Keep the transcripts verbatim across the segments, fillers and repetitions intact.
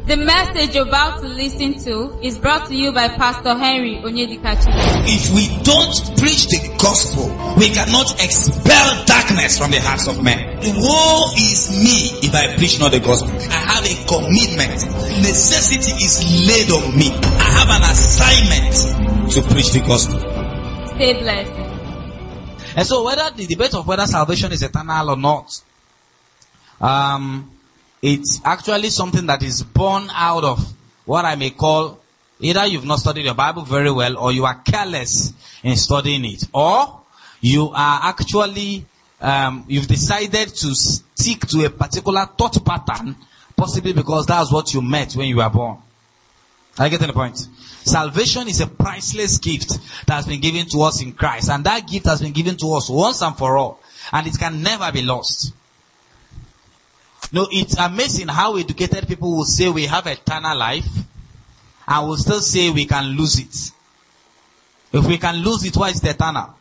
The message you're about to listen to is brought to you by Pastor Henry Onyedikachi. If we don't preach the gospel, we cannot expel darkness from the hearts of men. Woe is me if I preach not the gospel. I have a commitment. Necessity is laid on me. I have an assignment to preach the gospel. Stay blessed. And so whether the debate of whether salvation is eternal or not, um, it's actually something that is born out of what I may call, either you've not studied your Bible very well, or you are careless in studying it, or you are actually, um, you've decided to stick to a particular thought pattern, possibly because that's what you met when you were born. Are you getting the point? Salvation is a priceless gift that has been given to us in Christ, and that gift has been given to us once and for all, and it can never be lost. No, it's amazing how educated people will say we have eternal life and will still say we can lose it. If we can lose it, why is it eternal?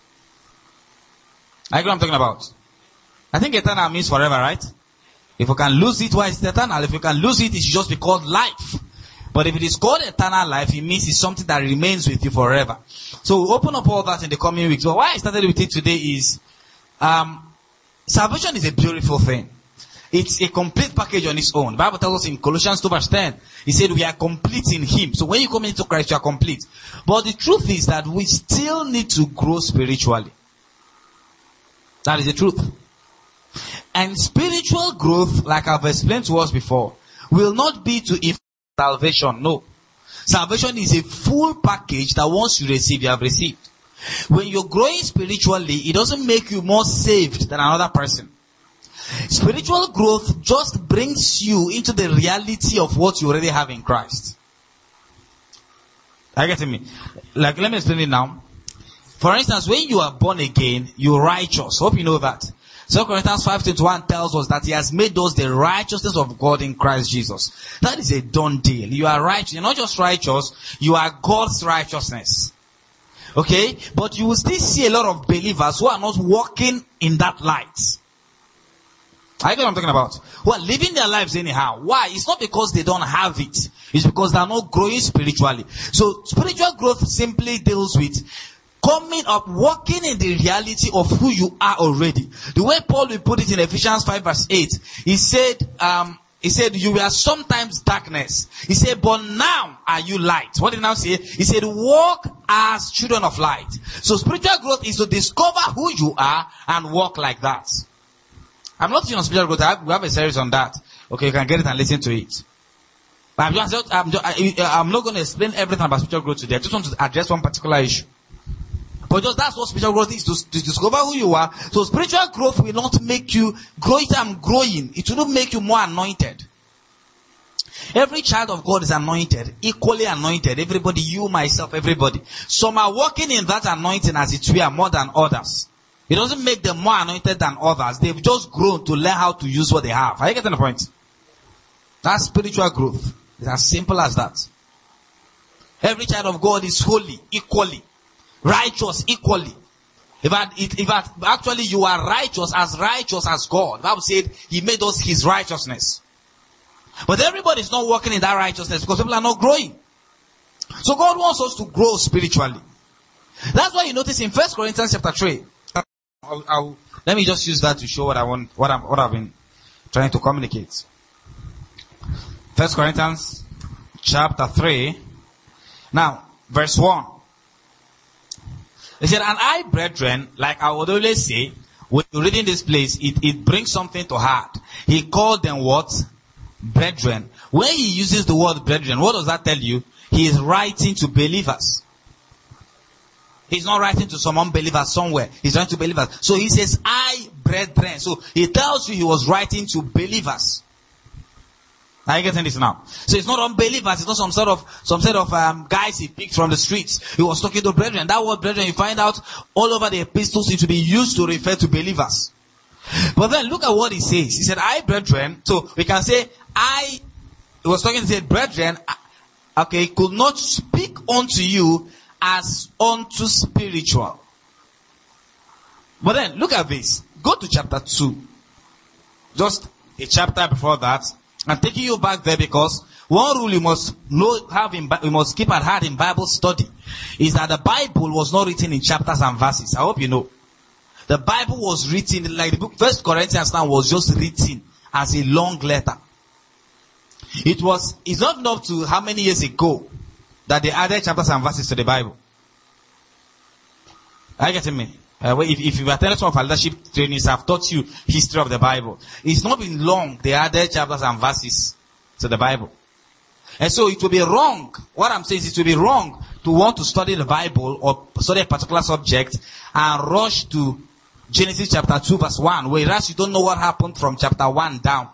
I know what I'm talking about. I think eternal means forever, right? If we can lose it, why is it eternal? If we can lose it, it should just be called life. But if it is called eternal life, it means it's something that remains with you forever. So we'll open up all that in the coming weeks. But why I started with it today is, um, salvation is a beautiful thing. It's a complete package on its own. The Bible tells us in Colossians two verse ten, he said we are complete in Him. So when you come into Christ, you are complete. But the truth is that we still need to grow spiritually. That is the truth. And spiritual growth, like I've explained to us before, will not be to influence salvation. No. Salvation is a full package that once you receive, you have received. When you're growing spiritually, it doesn't make you more saved than another person. Spiritual growth just brings you into the reality of what you already have in Christ. Are you getting me? Like, let me explain it now. For instance, when you are born again, you're righteous. Hope you know that. Second Corinthians five twenty-one tells us that He has made us the righteousness of God in Christ Jesus. That is a done deal. You are righteous. You're not just righteous, you are God's righteousness. Okay? But you will still see a lot of believers who are not walking in that light. I know what I'm talking about. Who are living their lives anyhow. Why? It's not because they don't have it. It's because they are not growing spiritually. So spiritual growth simply deals with coming up, walking in the reality of who you are already. The way Paul will put it in Ephesians five verse eight, he said, um, he said, you were sometimes darkness. He said, but now are you light. What did he now say? He said, walk as children of light. So spiritual growth is to discover who you are and walk like that. I'm not teaching on spiritual growth. I have, we have a series on that. Okay, you can get it and listen to it. But I'm just, I'm, just, I, I'm not going to explain everything about spiritual growth today. I just want to address one particular issue. But just that's what spiritual growth is, to, to discover who you are. So spiritual growth will not make you grow it and growing. It will not make you more anointed. Every child of God is anointed, equally anointed. Everybody, you, myself, everybody. Some are walking in that anointing as it were more than others. It doesn't make them more anointed than others. They've just grown to learn how to use what they have. Are you getting the point? That's spiritual growth. It's as simple as that. Every child of God is holy, equally. Righteous, equally. In fact, it, in fact, actually you are righteous as righteous as God. The Bible said He made us His righteousness. But everybody is not walking in that righteousness because people are not growing. So God wants us to grow spiritually. That's why you notice in First Corinthians chapter three, I'll, I'll, let me just use that to show what I want, what I'm, what I've been trying to communicate. First Corinthians chapter three. Now, verse one. He said, and I, brethren, like I would always say, when you're reading this place, it, it brings something to heart. He called them what? Brethren. When he uses the word brethren, what does that tell you? He is writing to believers. He's not writing to some unbelievers somewhere. He's writing to believers. So he says, I, brethren. So he tells you he was writing to believers. Are you getting this now? So it's not unbelievers. It's not some sort of, some sort of, um, guys he picked from the streets. He was talking to brethren. That word brethren, you find out all over the epistles, it to be used to refer to believers. But then look at what he says. He said, I, brethren. So we can say, I, he was talking, he said, brethren, okay, could not speak unto you as unto spiritual. But then, look at this. Go to chapter two. Just a chapter before that. I'm taking you back there because One rule you must know, have in, you must keep at heart in Bible study is that the Bible was not written in chapters and verses. I hope you know. The Bible was written, like the book First Corinthians now was just written as a long letter. It was, it's not enough to how many years ago that they added chapters and verses to the Bible. Are you getting me? Uh, if, if you attended some of our leadership trainings, I've taught you history of the Bible. It's not been long they added chapters and verses to the Bible. And so it will be wrong. What I'm saying is it will be wrong to want to study the Bible or study a particular subject and rush to Genesis chapter two verse one, whereas you don't know what happened from chapter one down.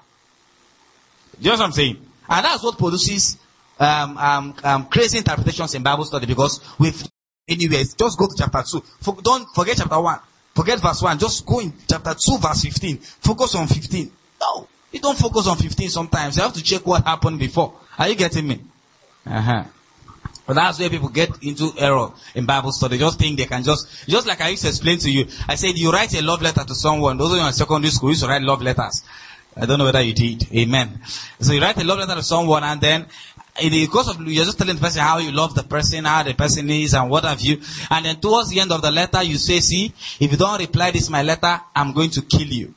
Do you know what I'm saying? And that's what produces um, um, um, crazy interpretations in Bible study, because with anyways, just go to chapter two. For, don't forget chapter one. Forget verse one. Just go in chapter two verse fifteen. Focus on fifteen. No, you don't focus on fifteen sometimes. You have to check what happened before. Are you getting me? Uh-huh. But that's where people get into error in Bible study. They just think they can just, just like I used to explain to you. I said, you write a love letter to someone. Those of you in secondary school used to write love letters. I don't know whether you did. Amen. So you write a love letter to someone, and then in the course of, you're just telling the person how you love the person, how the person is, and what have you. And then towards the end of the letter, you say, see, if you don't reply this my letter, I'm going to kill you.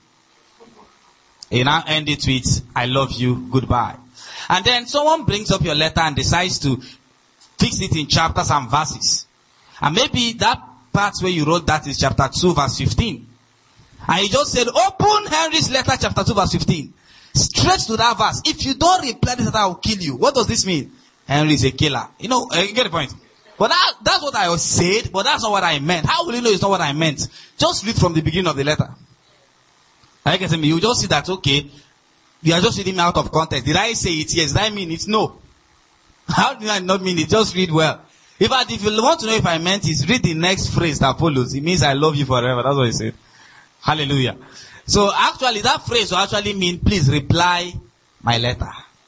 You now end it with, I love you, goodbye. And then someone brings up your letter and decides to fix it in chapters and verses. And maybe that part where you wrote that is chapter two verse fifteen. And he just said, open Henry's letter chapter two verse fifteen. Straight to that verse. If you don't reply this letter, I will kill you. What does this mean? Henry is a killer. You know, you get the point. But that, that's what I said, but that's not what I meant. How will you know it's not what I meant? Just read from the beginning of the letter. Are you getting me? You just see that, okay, you are just reading me out of context. Did I say it? Yes. Did I mean it? No. How did I not mean it? Just read well. In fact, if you want to know if I meant it, read the next phrase that follows. It means I love you forever. That's what he said. Hallelujah. So actually, that phrase will actually mean, please reply my letter.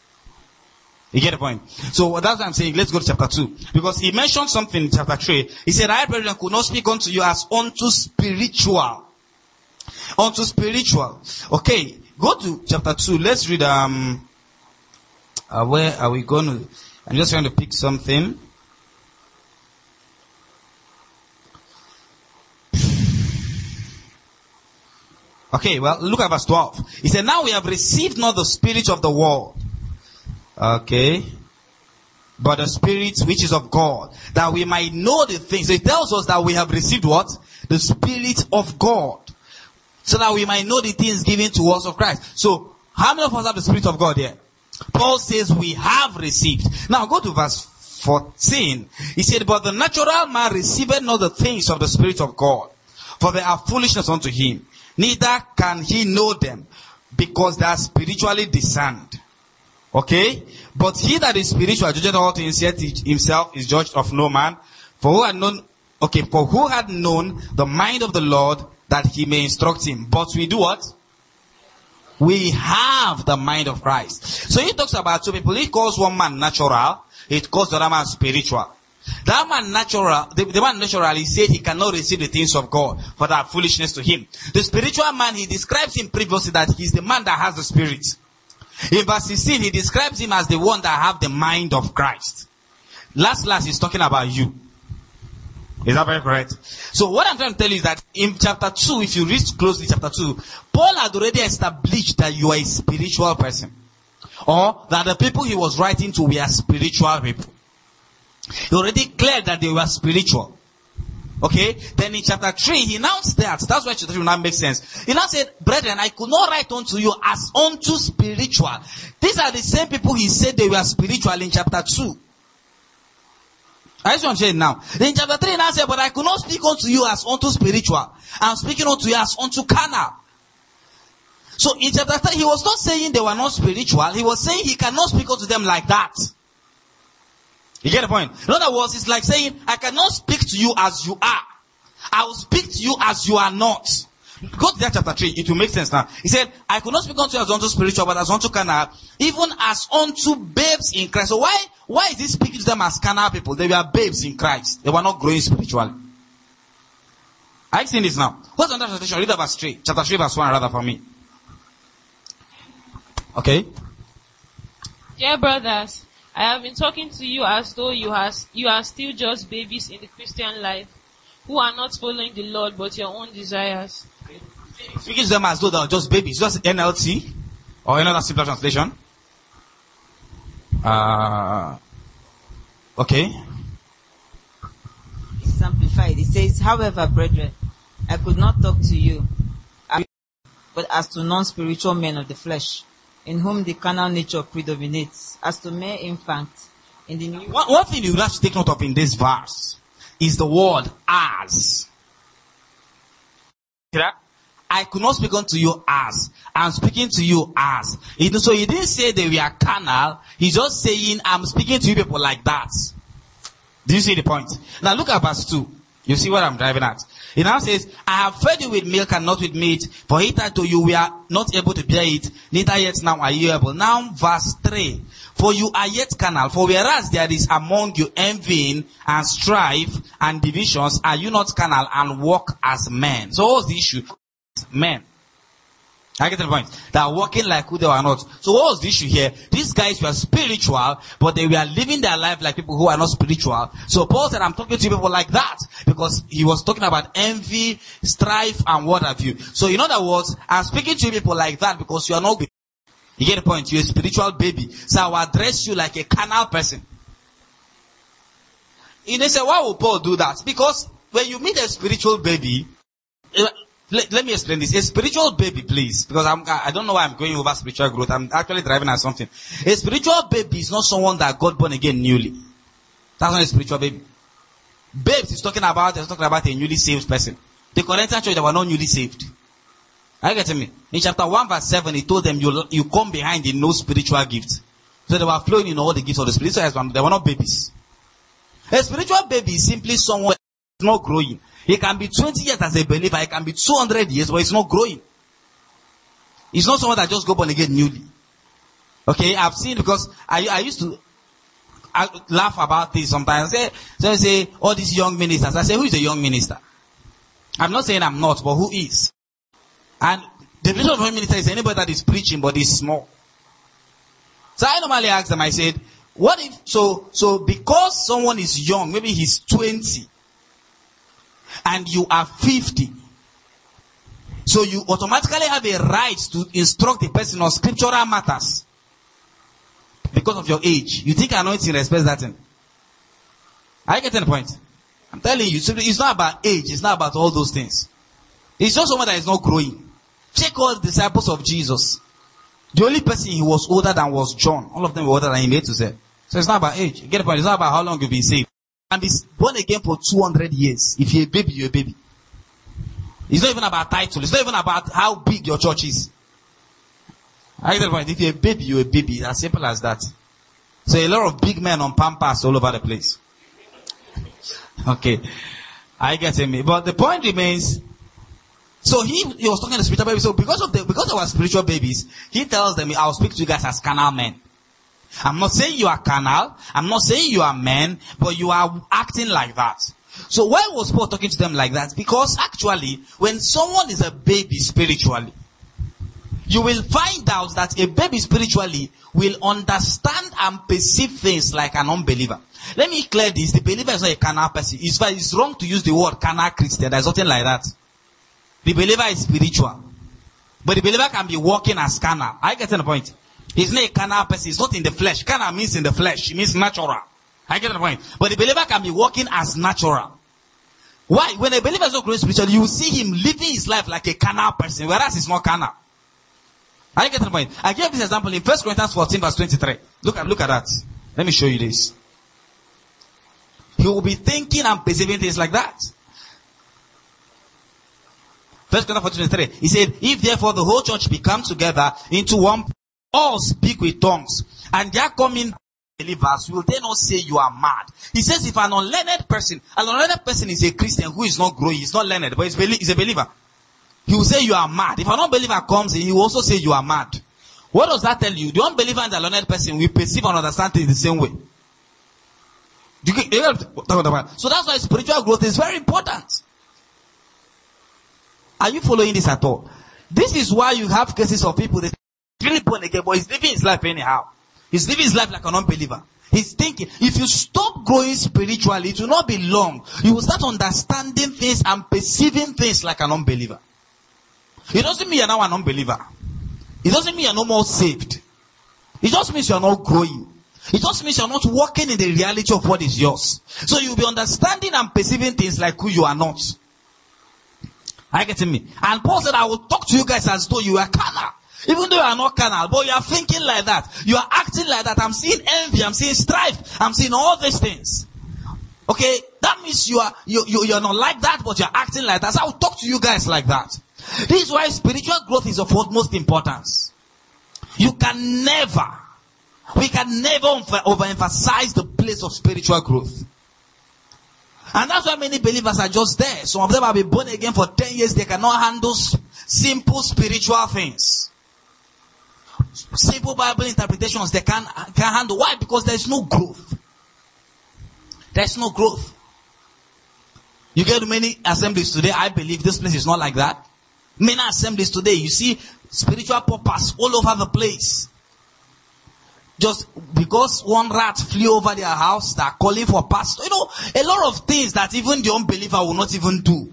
You get the point? So that's what I'm saying. Let's go to chapter two. Because he mentioned something in chapter three. He said, I, brethren, could not speak unto you as unto spiritual. Unto spiritual. Okay. Go to chapter two. Let's read, um, uh, where are we going to, I'm just trying to pick something. Okay, well, look at verse twelve. He said, now we have received not the spirit of the world. Okay. But the spirit which is of God, that we might know the things. So it tells us that we have received what? The spirit of God. So that we might know the things given to us of Christ. So, how many of us have the spirit of God here? Paul says we have received. Now go to verse fourteen. He said, but the natural man receiveth not the things of the spirit of God, for they are foolishness unto him. Neither can he know them, because they are spiritually discerned. Okay? But he that is spiritual judgeth all things, yet himself is judged of no man. For who had known, okay, for who had known the mind of the Lord, that he may instruct him? But we do what? We have the mind of Christ. So he talks about two people. He calls one man natural. He calls the other man spiritual. That man natural, the, the man natural, he said he cannot receive the things of God, for that foolishness to him. The spiritual man, he describes him previously that he's the man that has the spirit. In verse sixteen, he describes him as the one that have the mind of Christ. Last, last, he's talking about you. Is that very correct? So what I'm trying to tell you is that in chapter two, if you read closely chapter two, Paul had already established that you are a spiritual person. Or that the people he was writing to were spiritual people. He already declared that they were spiritual. Okay? Then in chapter three, he announced that. That's why chapter three will not make sense. He now said, brethren, I could not write unto you as unto spiritual. These are the same people he said they were spiritual in chapter two. I just want to say it now. Then in chapter three, now said, but I could not speak unto you as unto spiritual. I'm speaking unto you as unto carnal. So in chapter three, he was not saying they were not spiritual. He was saying he cannot speak unto them like that. You get the point? In other words, it's like saying, I cannot speak to you as you are. I will speak to you as you are not. Go to that chapter three. It will make sense now. He said, I could not speak unto you as unto spiritual, but as unto carnal, even as unto babes in Christ. So why, why is he speaking to them as carnal people? They were babes in Christ. They were not growing spiritually. Are you seeing this now? What's another translation? Read verse three. Chapter three verse one rather for me. Okay. Dear brothers, I have been talking to you as though you are, you are still just babies in the Christian life, who are not following the Lord but your own desires. Speaking to them as though they are just babies. Just N L T or another simple translation. Uh, okay. It's amplified. It says, however, brethren, I could not talk to you, but as to non-spiritual men of the flesh, in whom the carnal nature predominates, as to mere infants in the new... One, one thing you have to take note of in this verse is the word as. I could not speak unto you as. I'm speaking to you as. So he didn't say that we are carnal. He's just saying, I'm speaking to you people like that. Do you see the point? Now look at verse two. You see what I'm driving at. It now says, I have fed you with milk and not with meat, for hitherto you were not able to bear it, neither yet now are you able. Now verse three. For you are yet carnal, for whereas there is among you envying and strife and divisions, are you not carnal and walk as men? So what's the issue? Men. I get the point. They are walking like who they were not. So what was the issue here? These guys were spiritual, but they were living their life like people who are not spiritual. So Paul said, I'm talking to people like that. Because he was talking about envy, strife, and what have you. So in other words, I'm speaking to people like that because you are not... You get the point? You're a spiritual baby. So I will address you like a carnal person. And they say, why would Paul do that? Because when you meet a spiritual baby... Let, let me explain this. A spiritual baby, please, because I'm, I don't know why I'm going over spiritual growth. I'm actually driving at something. A spiritual baby is not someone that got born again newly. That's not a spiritual baby. Babes is talking about, is talking about a newly saved person. The Corinthian church, they were not newly saved. Are you getting me? In chapter one verse seven, he told them, you, you come behind in no spiritual gift. So they were flowing in all the gifts of the Spirit. So they were not babies. A spiritual baby is simply someone who is not growing. He can be twenty years as a believer. He can be two hundred years, but he's not growing. He's not someone that just got born again newly. Okay, I've seen, because I, I used to I laugh about this sometimes. Say, so I say, all these young ministers. I say, who is a young minister? I'm not saying I'm not, but who is? And the definition of a young minister is anybody that is preaching, but is small. So I normally ask them, I said, what if, so, so because someone is young, maybe he's twenty, and you are fifty. So you automatically have a right to instruct a person on scriptural matters. Because of your age. You think anointing respects that thing? Are you getting the point? I'm telling you, it's not about age. It's not about all those things. It's just someone that is not growing. Check all the disciples of Jesus. The only person he was older than was John. All of them were older than him, A to Z. So it's not about age. You get the point? It's not about how long you've been saved. And be born again for two hundred years. If you're a baby, you're a baby. It's not even about title. It's not even about how big your church is. I get the point. If you're a baby, you're a baby. It's as simple as that. So a lot of big men on Pampas all over the place. Okay. I get me. But the point remains, so he, he was talking to spiritual babies. So because of the, because of our spiritual babies, he tells them, I'll speak to you guys as carnal men. I'm not saying you are carnal. I'm not saying you are men, but you are acting like that. So why was Paul talking to them like that? Because actually, when someone is a baby spiritually, you will find out that a baby spiritually will understand and perceive things like an unbeliever. Let me clear this. The believer is not a carnal person. It's, it's wrong to use the word carnal Christian. There's nothing like that. The believer is spiritual. But the believer can be walking as carnal. I get to the point. He's not a carnal person. He's not in the flesh. Carnal means in the flesh. It means natural. I get the point. But the believer can be walking as natural. Why? When a believer is not growing spiritually, you will see him living his life like a carnal person, whereas he's not carnal. I get the point. I gave this example in First Corinthians fourteen verse twenty-three. Look at, look at that. Let me show you this. He will be thinking and perceiving things like that. First Corinthians fourteen twenty-three. He said, if therefore the whole church be come together into one, all speak with tongues, and they are coming believers, will they not say you are mad? He says if an unlearned person, an unlearned person is a Christian who is not growing, he's not learned, but he's a believer, he will say you are mad. If an unbeliever comes in, he will also say you are mad. What does that tell you? The unbeliever and the learned person will perceive and understand things the same way. Do you, you know, so that's why spiritual growth is very important. Are you following this at all? This is why you have cases of people that really born again, but he's living his life anyhow. He's living his life like an unbeliever. He's thinking, if you stop growing spiritually, it will not be long. You will start understanding things and perceiving things like an unbeliever. It doesn't mean you're now an unbeliever. It doesn't mean you're no more saved. It just means you're not growing. It just means you're not walking in the reality of what is yours. So you'll be understanding and perceiving things like who you are not. Are you getting me? And Paul said, I will talk to you guys as though you are carnal. Even though you are not carnal, but you are thinking like that. You are acting like that. I'm seeing envy. I'm seeing strife. I'm seeing all these things. Okay? That means you are, you, you, you're not like that, but you're acting like that. So I will talk to you guys like that. This is why spiritual growth is of utmost importance. You can never, we can never overemphasize the place of spiritual growth. And that's why many believers are just there. Some of them have been born again for ten years. They cannot handle simple spiritual things. Simple Bible interpretations they can't, can't handle. Why? Because there's no growth. There's no growth. You get to many assemblies today. I believe this place is not like that. Many assemblies today, you see spiritual purpose all over the place. Just because one rat flew over their house, they're calling for pastor. You know, a lot of things that even the unbeliever will not even do.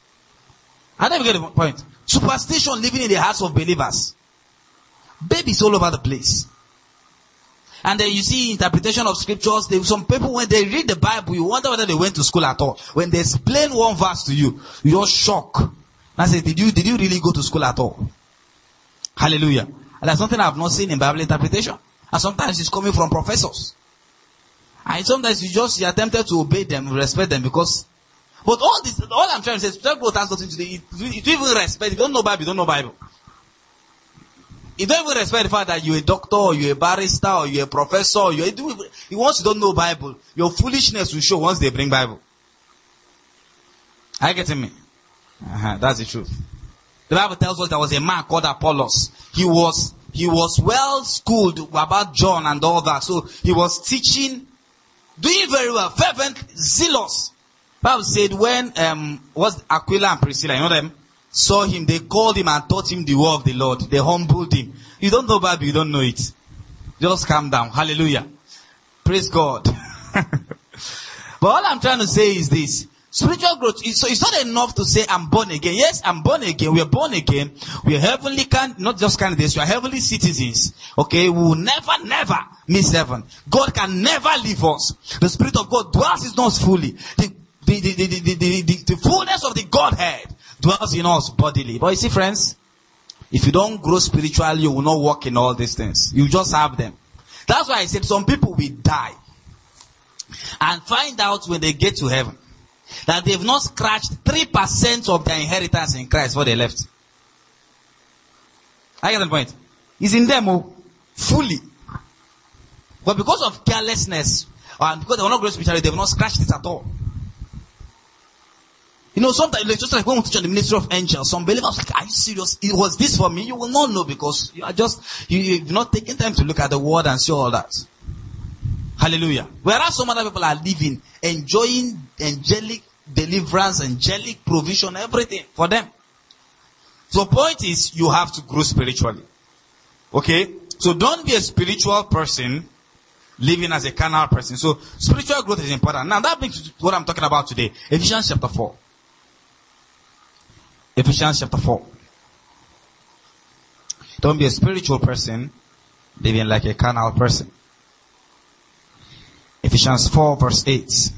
I don't even get the point. Superstition living in the hearts of believers. Babies all over the place. And then you see interpretation of scriptures. They, some people, when they read the Bible, you wonder whether they went to school at all. When they explain one verse to you, you're shocked. I say, did you, did you really go to school at all? Hallelujah. And that's something I've not seen in Bible interpretation. And sometimes it's coming from professors. And sometimes you just, you're tempted to obey them, respect them because, but all this, all I'm trying to say is, spiritual growth has nothing to do, it, it, you even respect, if you don't know Bible, you don't know Bible. You don't even respect the fact that you're a doctor, or you're a barrister, or you're a professor, or you're, once you don't know Bible, your foolishness will show once they bring Bible. Are you getting me? Uh-huh, that's the truth. The Bible tells us there was a man called Apollos. He was, he was well schooled about John and all that. So he was teaching, doing very well, fervent, zealous. The Bible said when, um, was Aquila and Priscilla, you know them, saw him, they called him and taught him the word of the Lord. They humbled him. You don't know Bible, you don't know it. Just calm down. Hallelujah. Praise God. But all I'm trying to say is this. Spiritual growth, so it's not enough to say I'm born again. Yes, I'm born again. We are born again. We are heavenly, can not just candidates. We are heavenly citizens. Okay, we will never, never miss heaven. God can never leave us. The Spirit of God dwells in us fully. The, the, the, the, the, the, the, the fullness of the Godhead dwells in us bodily. But you see, friends, if you don't grow spiritually, you will not walk in all these things. You just have them. That's why I said some people will die and find out when they get to heaven that they've not scratched three percent of their inheritance in Christ before they left. I get the point. It's in them oh, fully. But because of carelessness, and because they were not growing spiritually, they've not scratched it at all. You know, sometimes, just like when we teach on the ministry of angels, some believers are like, are you serious? It was this for me? You will not know because you are just, you, you've not taken time to look at the word and see all that. Hallelujah. Whereas some other people are living, enjoying angelic deliverance, angelic provision, everything for them. So the point is, you have to grow spiritually. Okay? So don't be a spiritual person living as a carnal person. So spiritual growth is important. Now that brings to what I'm talking about today. Ephesians chapter four. Ephesians chapter four. Don't be a spiritual person living like a carnal person. Ephesians four verse eight.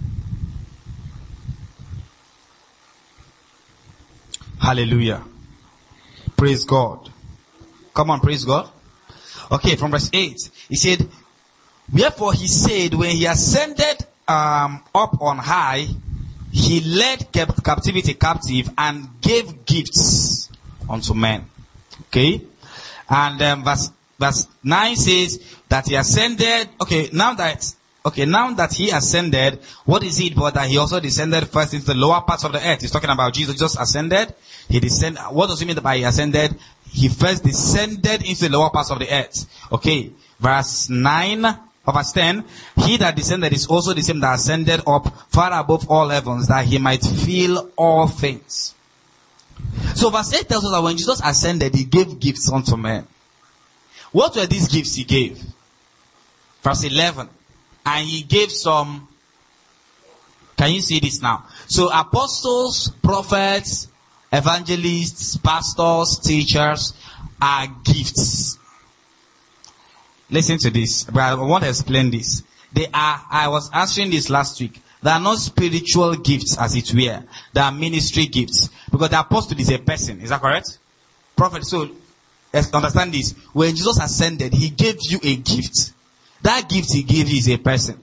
Hallelujah. Praise God. Come on, praise God. Okay, from verse eight. He said, wherefore he said, when he ascended um, up on high, he led cap- captivity captive and gave gifts unto men. Okay? And um, verse, verse nine says that he ascended. Okay, now that Okay, now that he ascended, what is it but that he also descended first into the lower parts of the earth? He's talking about Jesus just ascended. He descended. What does he mean by he ascended? He first descended into the lower parts of the earth. Okay, verse nine, or verse ten. He that descended is also the same that ascended up far above all heavens, that he might fill all things. So verse eight tells us that when Jesus ascended, he gave gifts unto men. What were these gifts he gave? verse eleven. And he gave some, can you see this now? So apostles, prophets, evangelists, pastors, teachers are gifts. Listen to this, but I want to explain this. They are, I was answering this last week. They are not spiritual gifts as it were. They are ministry gifts. Because the apostle is a person. Is that correct? Prophet, so let's understand this. When Jesus ascended, he gave you a gift. That gift he gave you is a person.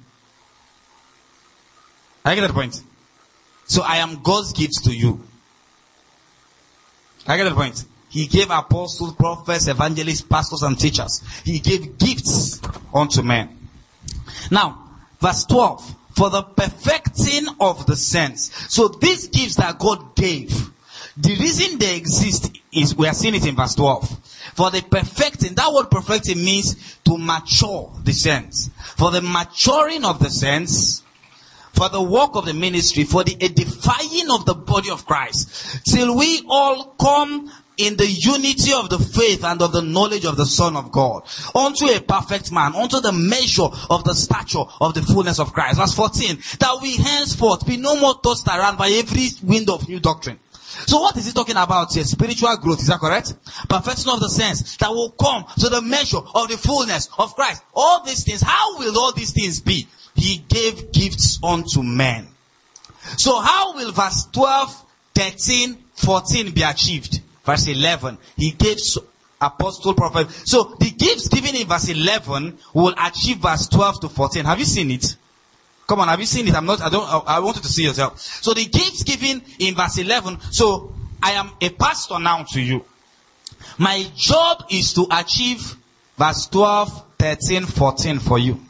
I get that point. So I am God's gift to you. I get that point. He gave apostles, prophets, evangelists, pastors, and teachers. He gave gifts unto men. Now, verse twelve. For the perfecting of the saints. So these gifts that God gave, the reason they exist is, we are seeing it in verse twelve. For the perfecting, that word perfecting means to mature the saints. For the maturing of the saints, for the work of the ministry, for the edifying of the body of Christ, till we all come in the unity of the faith and of the knowledge of the Son of God, unto a perfect man, unto the measure of the stature of the fullness of Christ. Verse fourteen, that we henceforth be no more tossed around by every wind of new doctrine. So what is he talking about here? Spiritual growth, is that correct? Perfection of the saints that will come to the measure of the fullness of Christ. All these things, how will all these things be? He gave gifts unto men. So how will verse twelve, thirteen, fourteen be achieved? Verse eleven, he gave apostle, prophet. So the gifts given in verse eleven will achieve verse twelve to fourteen. Have you seen it? Come on, have you seen it? I'm not, I don't, I want you to see yourself. So the gifts given in verse eleven, so I am a pastor now to you. My job is to achieve verse twelve, thirteen, fourteen for you.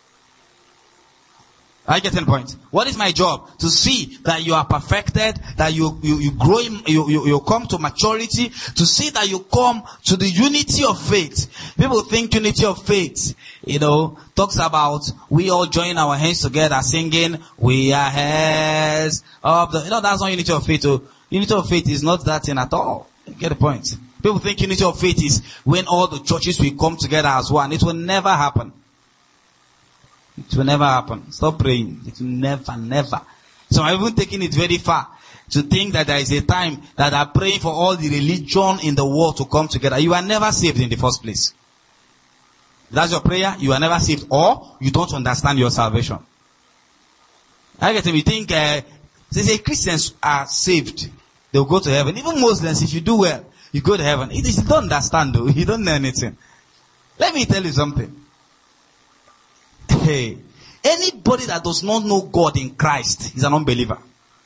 I get the point. What is my job? To see that you are perfected, that you, you, you grow, in, you, you, you come to maturity, to see that you come to the unity of faith. People think unity of faith, you know, talks about we all join our hands together singing, we are heads of the, you know, that's not unity of faith. Oh. Unity of faith is not that thing at all. You get the point. People think unity of faith is when all the churches will come together as one. It will never happen. It will never happen. Stop praying. It will never, never. So I'm even taking it very far to think that there is a time that I'm praying for all the religion in the world to come together. You are never saved in the first place. That's your prayer. You are never saved, or you don't understand your salvation. I get it. You think, uh, they say Christians are saved. They'll go to heaven. Even Muslims, if you do well, you go to heaven. You don't understand though. You don't know anything. Let me tell you something. Hey, anybody that does not know God in Christ is an unbeliever.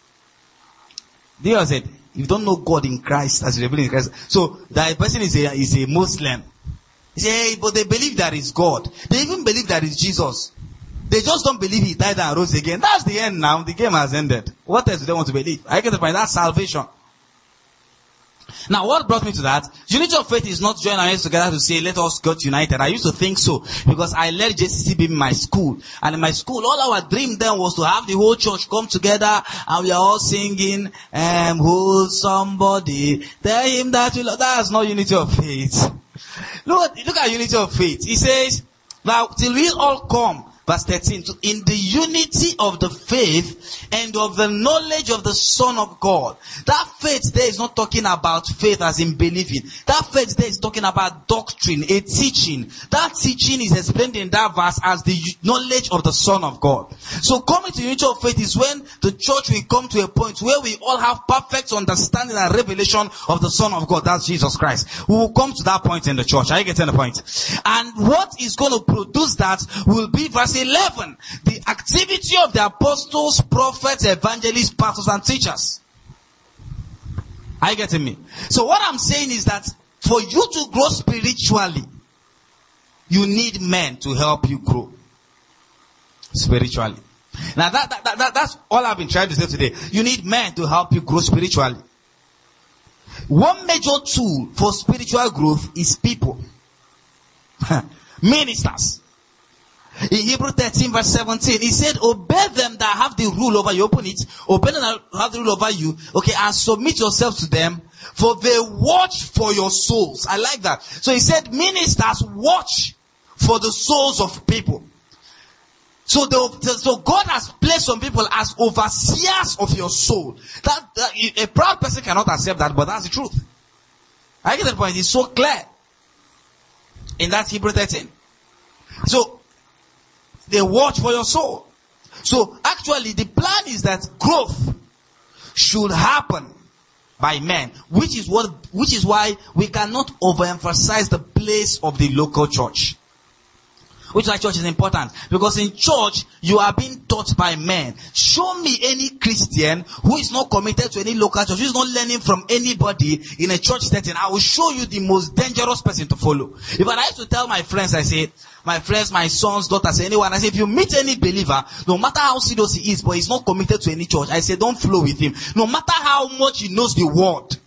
They said, if you don't know God in Christ as revealed in Christ, so that person is a is a Muslim. He say, hey, but they believe there is God. They even believe there is Jesus. They just don't believe he died and rose again. That's the end now. The game has ended. What else do they want to believe? I get the point. That's salvation. Now, what brought me to that? Unity of faith is not joining our hands together to say, let us get united. I used to think so because I led J C C B in my school. And in my school, all our dream then was to have the whole church come together and we are all singing, um, hold somebody, tell him that you love. That's not unity of faith. Look, look at unity of faith. He says, now, till we all come, verse thirteen, in the unity of the faith and of the knowledge of the Son of God. That faith there is not talking about faith as in believing. That faith there is talking about doctrine, a teaching. That teaching is explained in that verse as the knowledge of the Son of God. So coming to unity of faith is when the church will come to a point where we all have perfect understanding and revelation of the Son of God. That's Jesus Christ. We will come to that point in the church. Are you getting the point? And what is going to produce that will be verse eleven, the activity of the apostles, prophets, evangelists, pastors, and teachers. Are you getting me? So what I'm saying is that for you to grow spiritually, you need men to help you grow spiritually. Now that, that, that, that's all I've been trying to say today. You need men to help you grow spiritually. One major tool for spiritual growth is people. Ministers. In Hebrews thirteen verse seventeen, he said, obey them that have the rule over you. Open it. Obey them that have the rule over you. Okay, and submit yourself to them, for they watch for your souls. I like that. So he said, ministers watch for the souls of people. So, the, so God has placed some people as overseers of your soul. That, that a proud person cannot accept that, but that's the truth. I get the point. It's so clear in that Hebrew thirteen. So they watch for your soul. So actually, the plan is that growth should happen by men, which is what, which is why we cannot overemphasize the place of the local church. Which is why church is important. Because in church, you are being taught by men. Show me any Christian who is not committed to any local church, who is not learning from anybody in a church setting. I will show you the most dangerous person to follow. If I used to tell my friends, I say, my friends, my sons, daughters, anyone, I say, if you meet any believer, no matter how serious he is, but he's not committed to any church, I say, don't flow with him. No matter how much he knows the word.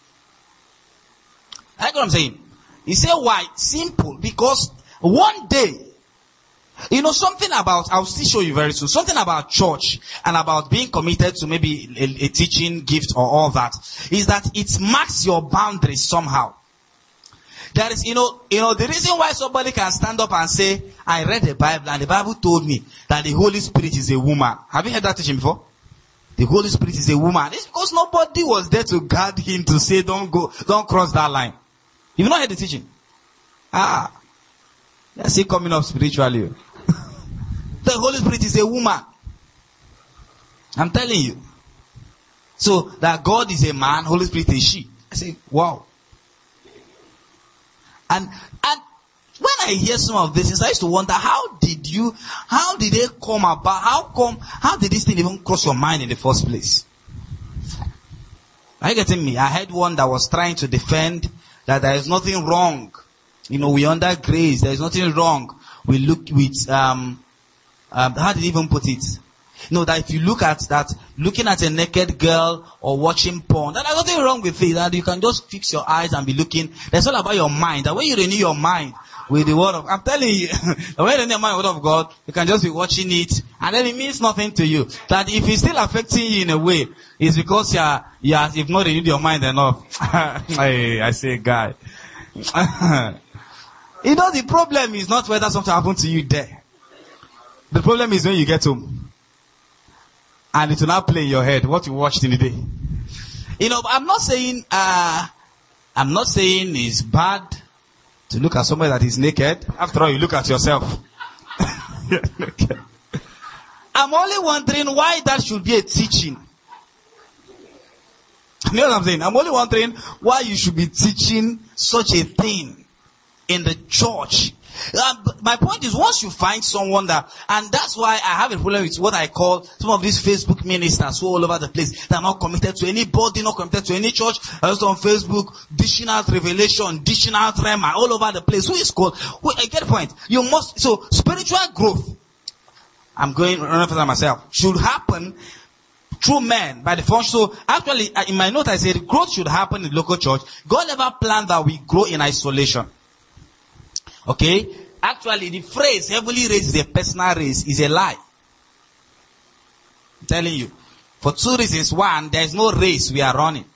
I get what I'm saying. You say why? Simple. Because one day, you know, something about, I'll still show you very soon, something about church and about being committed to maybe a, a teaching gift or all that, is that it marks your boundaries somehow. There is, you know, you know, the reason why somebody can stand up and say, I read the Bible and the Bible told me that the Holy Spirit is a woman. Have you heard that teaching before? The Holy Spirit is a woman. It's because nobody was there to guard him to say, don't go, don't cross that line. You've not heard the teaching? Ah. Let's see coming up spiritually. The Holy Spirit is a woman. I'm telling you. So that God is a man, Holy Spirit is she. I say, wow. And and when I hear some of this, I used to wonder, how did you, how did they come about? How come, how did this thing even cross your mind in the first place? Are you getting me? I had one that was trying to defend that there is nothing wrong. You know, we under grace. There is nothing wrong. We look with, um, um, how did he even put it? You know, that if you look at that, looking at a naked girl or watching porn, that there's nothing wrong with it. That you can just fix your eyes and be looking. That's all about your mind. That when you renew your mind with the word of, I'm telling you, when you renew your mind with the word of God, you can just be watching it, and then it means nothing to you. That if it's still affecting you in a way, it's because you are, you are, you've not renewed your mind enough. I, I say, guy. You know, the problem is not whether something happened to you there. The problem is when you get home. And it will now play in your head what you watched in the day. You know, I'm not saying, uh, I'm not saying it's bad to look at somebody that is naked. After all, you look at yourself. I'm only wondering why that should be a teaching. You know what I'm saying? I'm only wondering why you should be teaching such a thing in the church. Uh, my point is, once you find someone that, and that's why I have a problem with what I call some of these Facebook ministers who are all over the place. They're not committed to anybody, not committed to any church. I was on Facebook, dishing out revelation, dishing out rema, all over the place. Who is called? Who, I get the point. You must, so spiritual growth, I'm going running for myself, should happen through men by the function. So actually, in my note I said growth should happen in the local church. God never planned that we grow in isolation. Okay? Actually, the phrase heavenly race is a personal race is a lie. I'm telling you. For two reasons. One, there is no race we are running.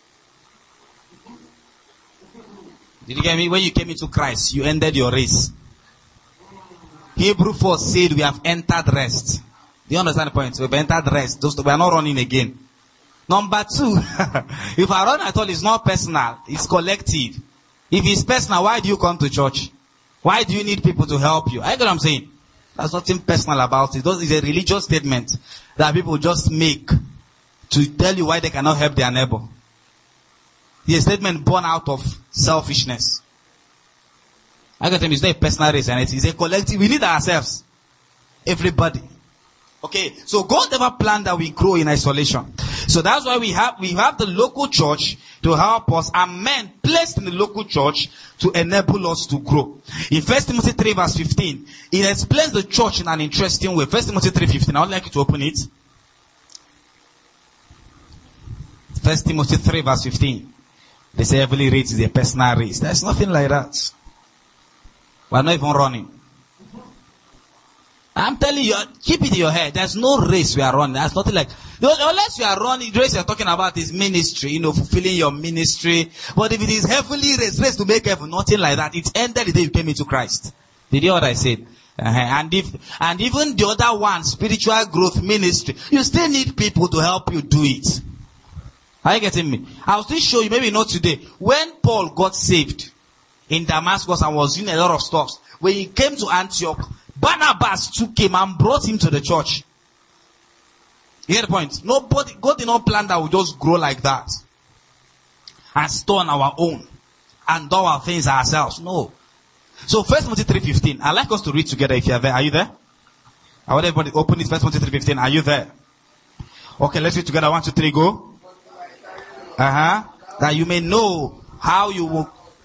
Did you get me? When you came into Christ, you ended your race. Hebrew four said we have entered rest. Do you understand the point? We've entered rest. Those, we are not running again. Number two, if I run at all, it's not personal. It's collective. If it's personal, why do you come to church? Why do you need people to help you? I get what I'm saying. There's nothing personal about it. It's a religious statement that people just make to tell you why they cannot help their neighbor. It's a statement born out of selfishness. I get what I'm saying. It's not a personal race, and it's a collective. We need ourselves. Everybody. Okay, so God never planned that we grow in isolation. So that's why we have we have the local church to help us, and men placed in the local church to enable us to grow. In First Timothy three verse fifteen, it explains the church in an interesting way. First Timothy three fifteen, I would like you to open it. First Timothy three verse fifteen. They say heavenly race is a personal race. There's nothing like that. We're not even running. I'm telling you, keep it in your head. There's no race we are running. There's nothing like, unless you are running, the race you're talking about is ministry, you know, fulfilling your ministry. But if it is heavenly race, race to make heaven, nothing like that. It ended the day you came into Christ. Did you hear what I said? Uh-huh. And if, and even the other one, spiritual growth ministry, you still need people to help you do it. Are you getting me? I'll still show you, maybe not today. When Paul got saved in Damascus and was doing a lot of stuff, when he came to Antioch, Barnabas took him and brought him to the church. You get the point? Nobody, God did not plan that we just grow like that and store on our own and do our things ourselves. No. So First Timothy three fifteen. I'd like us to read together if you are there. Are you there? I want everybody to open it. First Timothy three fifteen. Are you there? Okay, let's read together. One, two, three, go. Uh-huh. That you may know how you will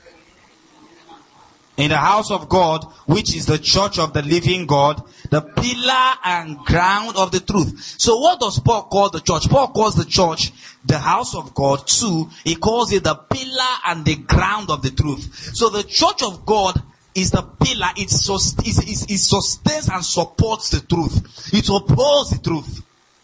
in the house of God, which is the church of the living God, the pillar and ground of the truth. So what does Paul call the church? Paul calls the church the house of God. Two, he calls it the pillar and the ground of the truth. So the church of God is the pillar. It, sust- it, it, it sustains and supports the truth. It upholds the truth.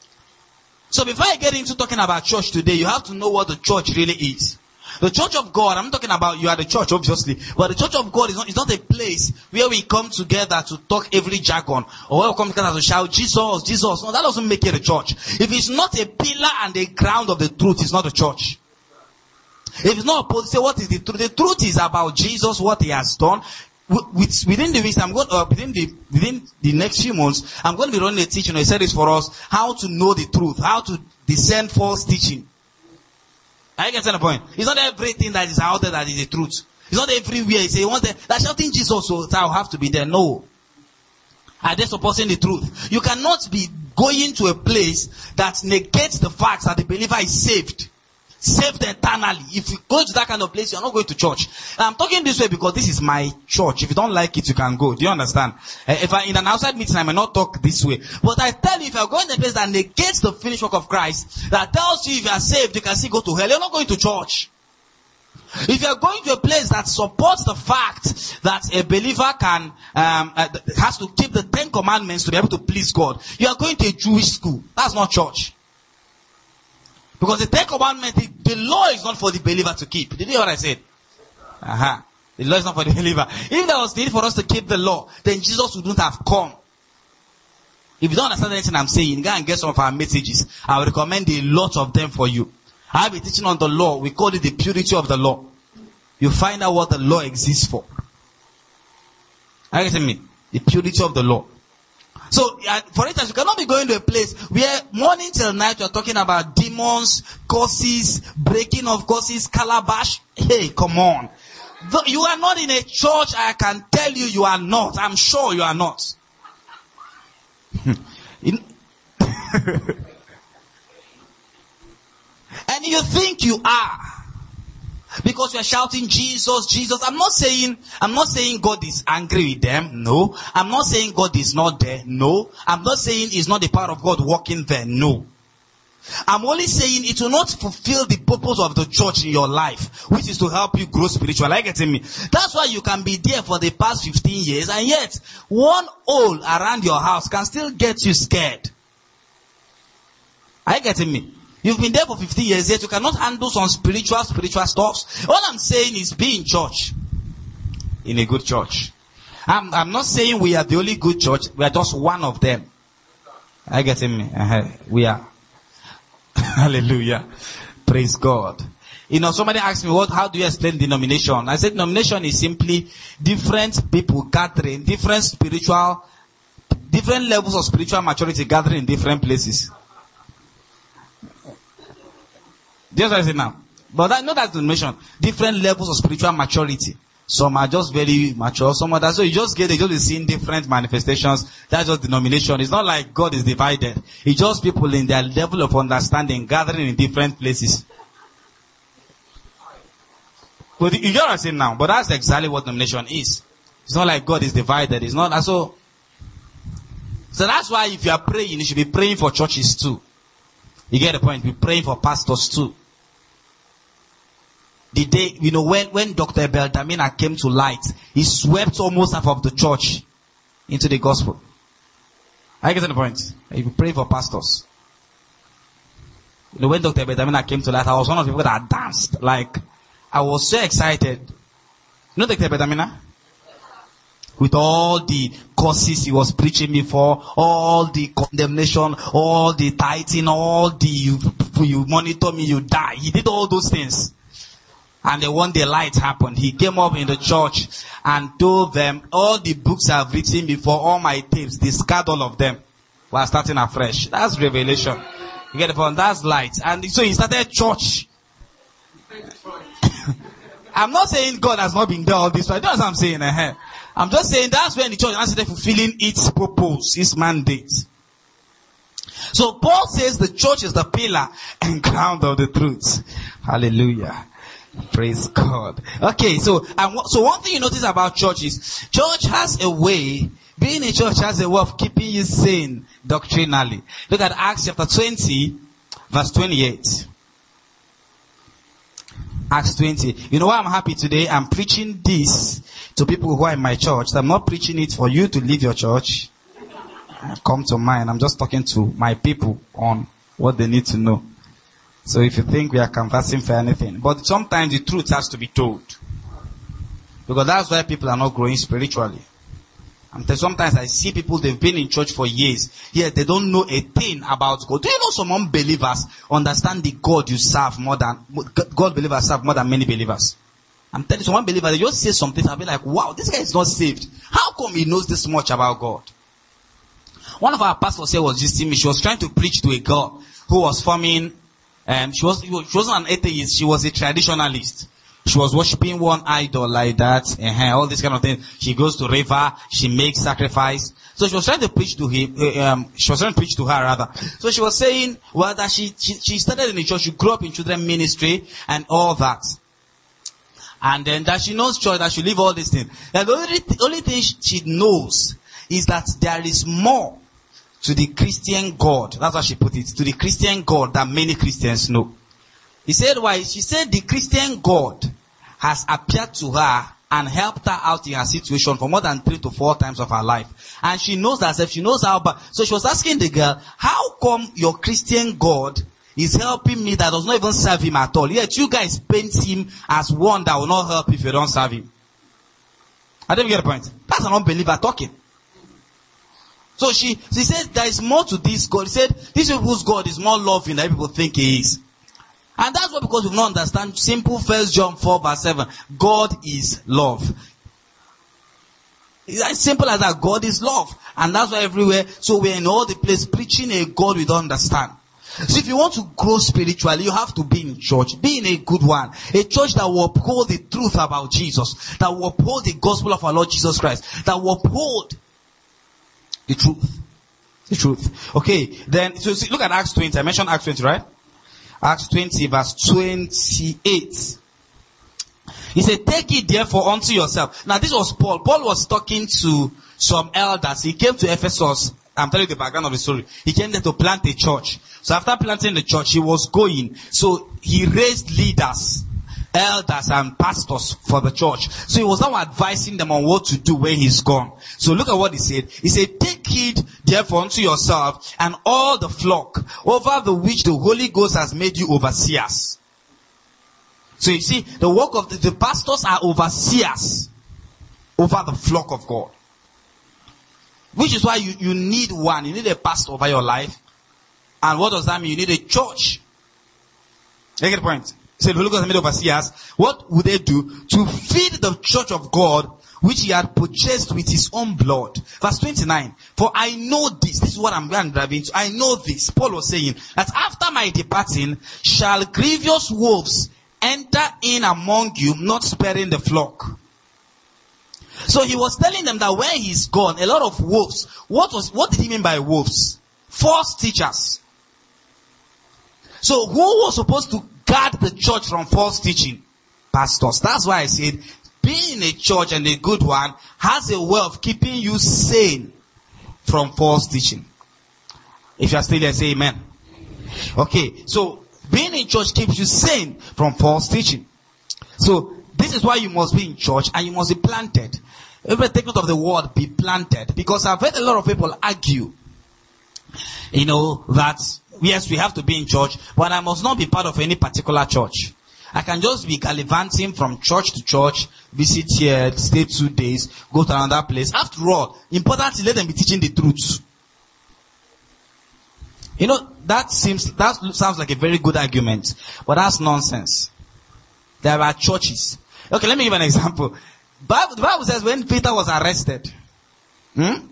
So before I get into talking about church today, you have to know what the church really is. The church of God, I'm not talking about you are the church, obviously. But the church of God is not, it's not a place where we come together to talk every jargon. Or where we come together to shout, Jesus, Jesus. No, that doesn't make it a church. If it's not a pillar and a ground of the truth, it's not a church. If it's not opposed, say what is the truth? The truth is about Jesus, what he has done. With, within the weeks, I'm going, uh, within the, within the next few months, I'm going to be running a teaching, a series for us, how to know the truth, how to discern false teaching. Are you getting the point? It's not everything that is out there that is the truth. It's not everywhere. You say, once they, they're shouting Jesus, so I'll have to be there. No. Are they supporting the truth? You cannot be going to a place that negates the fact that the believer is saved. Saved eternally. If you go to that kind of place, you're not going to church. And I'm talking this way because this is my church. If you don't like it, you can go. Do you understand? Uh, if I, in an outside meeting, I may not talk this way. But I tell you, if you're going to a place that negates the finished work of Christ, that tells you if you are saved, you can still go to hell, you're not going to church. If you're going to a place that supports the fact that a believer can, um, uh, has to keep the Ten Commandments to be able to please God, you are going to a Jewish school. That's not church. Because the Ten Commandments, the, the law is not for the believer to keep. Did you hear what I said? Uh-huh. The law is not for the believer. If there was need for us to keep the law, then Jesus wouldn't have come. If you don't understand anything I'm saying, go and get some of our messages. I will recommend a lot of them for you. I have a teaching on the law. We call it the purity of the law. You find out what the law exists for. Are you getting me? The purity of the law. So, uh, for instance, you cannot be going to a place where morning till night you are talking about demons, curses, breaking of curses, calabash. Hey, come on. The, you are not in a church, I can tell you you are not. I'm sure you are not. in, and you think you are. Because we are shouting Jesus, Jesus. I'm not saying, I'm not saying God is angry with them. No. I'm not saying God is not there. No. I'm not saying it's not the power of God working there. No. I'm only saying it will not fulfill the purpose of the church in your life, which is to help you grow spiritually. Are you getting me? That's why you can be there for the past fifteen years, and yet one hole around your house can still get you scared. Are you getting me? You've been there for fifty years, yet you cannot handle some spiritual, spiritual stuff. All I'm saying is be in church. In a good church. I'm, I'm not saying we are the only good church. We are just one of them. Are you getting me? Uh-huh. We are. Hallelujah. Praise God. You know, somebody asked me, what, how do you explain denomination? I said denomination is simply different people gathering, different spiritual, different levels of spiritual maturity gathering in different places. Just what I say now. But that, no, that's denomination. Different levels of spiritual maturity. Some are just very mature. Some others, so you just get it, just be seeing different manifestations. That's just denomination. It's not like God is divided. It's just people in their level of understanding gathering in different places. But you know what I'm saying now. But that's exactly what denomination is. It's not like God is divided. It's not so. So that's why if you are praying, you should be praying for churches too. You get the point? Be praying for pastors too. The day, you know, when, when Doctor Beldamina came to light, he swept almost half of the church into the gospel. Are you getting the point? You pray for pastors. You know, when Doctor Beldamina came to light, I was one of the people that danced. Like, I was so excited. You know Doctor Beldamina? with all the curses he was preaching before, all the condemnation, all the tithing, all the you, you monitor me, you die. He did all those things. And then one day light happened. He came up in the church and told them, all the books I've written before, all my tapes, discard all of them. We're starting afresh. That's revelation. You get it from that's light. And so he started church. I'm not saying God has not been there all this, but that's what I'm saying. Uh-huh. I'm just saying that's when the church has started fulfilling its purpose, its mandate. So Paul says the church is the pillar and ground of the truth. Hallelujah. Praise God. Okay, so and so one thing you notice about church is church has a way, being a church has a way of keeping you sane doctrinally. Look at Acts chapter twenty, verse twenty-eight. Acts twenty. You know why I'm happy today? I'm preaching this to people who are in my church. I'm not preaching it for you to leave your church. Come to mine. I'm just talking to my people on what they need to know. So if you think we are conversing for anything. But sometimes the truth has to be told. Because that's why people are not growing spiritually. And sometimes I see people, they've been in church for years, yet they don't know a thing about God. Do you know some unbelievers understand the God you serve more than, God believers serve more than many believers? I'm telling you, some unbelievers, they just say something, I'll be like, wow, this guy is not saved. How come he knows this much about God? One of our pastors here was just me. She was trying to preach to a girl who was forming, um, she was, she wasn't an atheist, she was a traditionalist. She was worshipping one idol like that, uh-huh, all this kind of thing. She goes to river, she makes sacrifice. So she was trying to preach to him, uh, um, she was trying to preach to her rather. So she was saying, well, that she, she, she started in the church, she grew up in children ministry and all that. And then that she knows church, that she leave all these things. And the only, the only thing she knows is that there is more to the Christian God. That's how she put it. To the Christian God that many Christians know. He said why? She said the Christian God has appeared to her and helped her out in her situation for more than three to four times of her life. And she knows herself. She knows how bad. So she was asking the girl, how come your Christian God is helping me that does not even serve him at all? Yet you guys paint him as one that will not help if you don't serve him. I didn't get the point. That's an unbeliever talking. So she, she said there is more to this God. He said this people's God is more loving than people think he is. And that's why, because we don't understand simple First John four verse seven. God is love. It's as simple as that. God is love. And that's why everywhere, so we're in all the place preaching a God we don't understand. So if you want to grow spiritually, you have to be in church. Be in a good one. A church that will uphold the truth about Jesus. That will uphold the gospel of our Lord Jesus Christ. That will uphold the truth. The truth. Okay, then, so see, look at Acts twenty. I mentioned Acts twenty, right? Acts twenty verse twenty-eight. He said, take it therefore unto yourself. Now this was Paul. Paul was talking to some elders. He came to Ephesus. I'm telling you the background of the story. He came there to plant a church. So after planting the church, he was going. So he raised leaders, elders and pastors for the church. So he was now advising them on what to do when he's gone. So look at what he said. He said, take heed therefore unto yourself and all the flock over the which the Holy Ghost has made you overseers. So you see, the work of the, the pastors are overseers over the flock of God. Which is why you, you need one. You need a pastor over your life. And what does that mean? You need a church. You get the point? He said, the Holy Ghost has made overseers. What would they do? To feed the church of God, which he had purchased with his own blood. Verse twenty-nine. For I know this. This is what I'm going to dive into. I know this. Paul was saying that after my departing, shall grievous wolves enter in among you, not sparing the flock. So he was telling them that when he's gone, a lot of wolves. What was, what did he mean by wolves? False teachers. So who was supposed to guard the church from false teaching? Pastors. That's why I said, being in a church and a good one has a way of keeping you sane from false teaching. If you are still there, say amen. Okay, so being in church keeps you sane from false teaching. So this is why you must be in church and you must be planted. Every take note of the word be planted. Because I've heard a lot of people argue, you know, that yes, we have to be in church, but I must not be part of any particular church. I can just be gallivanting from church to church, visit here, stay two days, go to another place. After all, important is let them be teaching the truth. You know, that seems, that sounds like a very good argument, but that's nonsense. There are churches. Okay, let me give an example. Bible, the Bible says when Peter was arrested, hmm?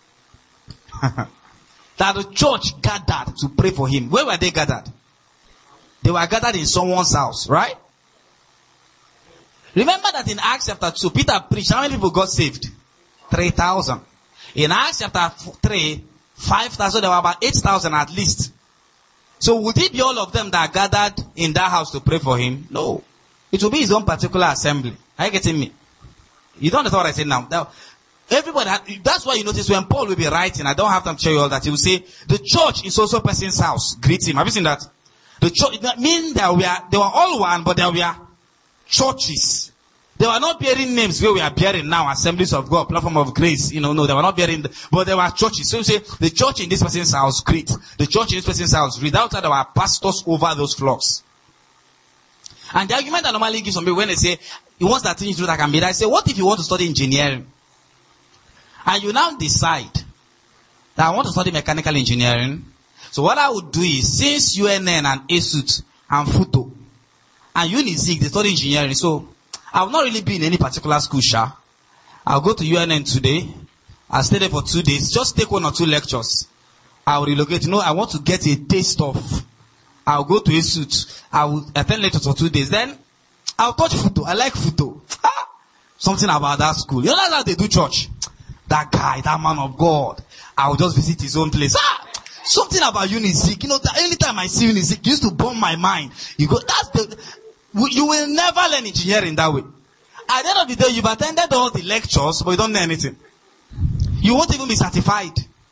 that the church gathered to pray for him. Where were they gathered? They were gathered in someone's house, right? Remember that in Acts chapter two, Peter preached. How many people got saved? three thousand. In Acts chapter three, five thousand. There were about eight thousand at least. So would it be all of them that gathered in that house to pray for him? No. It will be his own particular assembly. Are you getting me? You don't understand what I say now. now everybody, that's why you notice when Paul will be writing, I don't have time to show you all that, he will say, the church is also a person's house. Greet him. Have you seen that? The church, that means that we are, they were all one, but there were churches. They were not bearing names where we are bearing now, Assemblies of God, Platform of Grace. You know, no, they were not bearing, but there were churches. So you say, the church in this person's house, greet. The church in this person's house, greet. Outside there were pastors over those flocks. And the argument I normally give some people when they say, he wants that thing to do that can be that, I say, what if you want to study engineering? And you now decide that I want to study mechanical engineering. So what I would do is, since U N N and A S U T and FUTO and UNIZIK, they study engineering. So I will not really be in any particular school, Sha. I'll go to U N N today. I'll stay there for two days. Just take one or two lectures. I'll relocate. You know, I want to get a taste of. I'll go to A S U T. I will attend lectures for two days. Then I'll touch FUTO. I like FUTO. Something about that school. You know that's how they do church. That guy, that man of God. I will just visit his own place. Ah, something about UNIZIK. You know, the only time I see UNIZIK, it used to burn my mind. You go, that's the, you will never learn engineering that way. At the end of the day, you've attended all the lectures, but you don't know anything. You won't even be certified.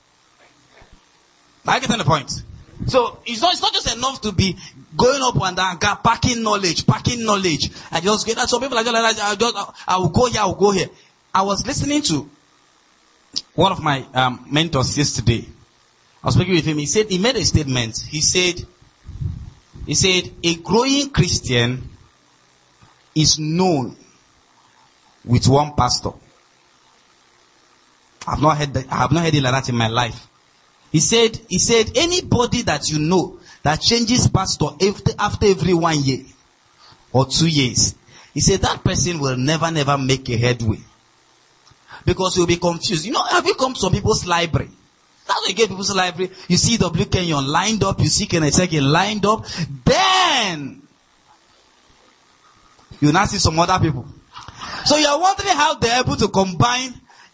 I get on the point. So, it's not, it's not just enough to be going up and down, packing knowledge, packing knowledge. I just get that. Some people are just like, I, just, I will go here, I will go here. I was listening to one of my um, mentors yesterday. I was speaking with him. He said, he made a statement. He said, he said, a growing Christian is known with one pastor. I've not heard that, I have not heard it like that in my life. He said, he said, anybody that you know that changes pastor after, after every one year or two years, he said that person will never, never make a headway. Because you'll be confused. You know, have you come to some people's library? That's what you get people's library. You see W. Kenyon lined up, you see Kenneth Hagin lined up. Then, you now see some other people. So you're wondering how they're able to combine.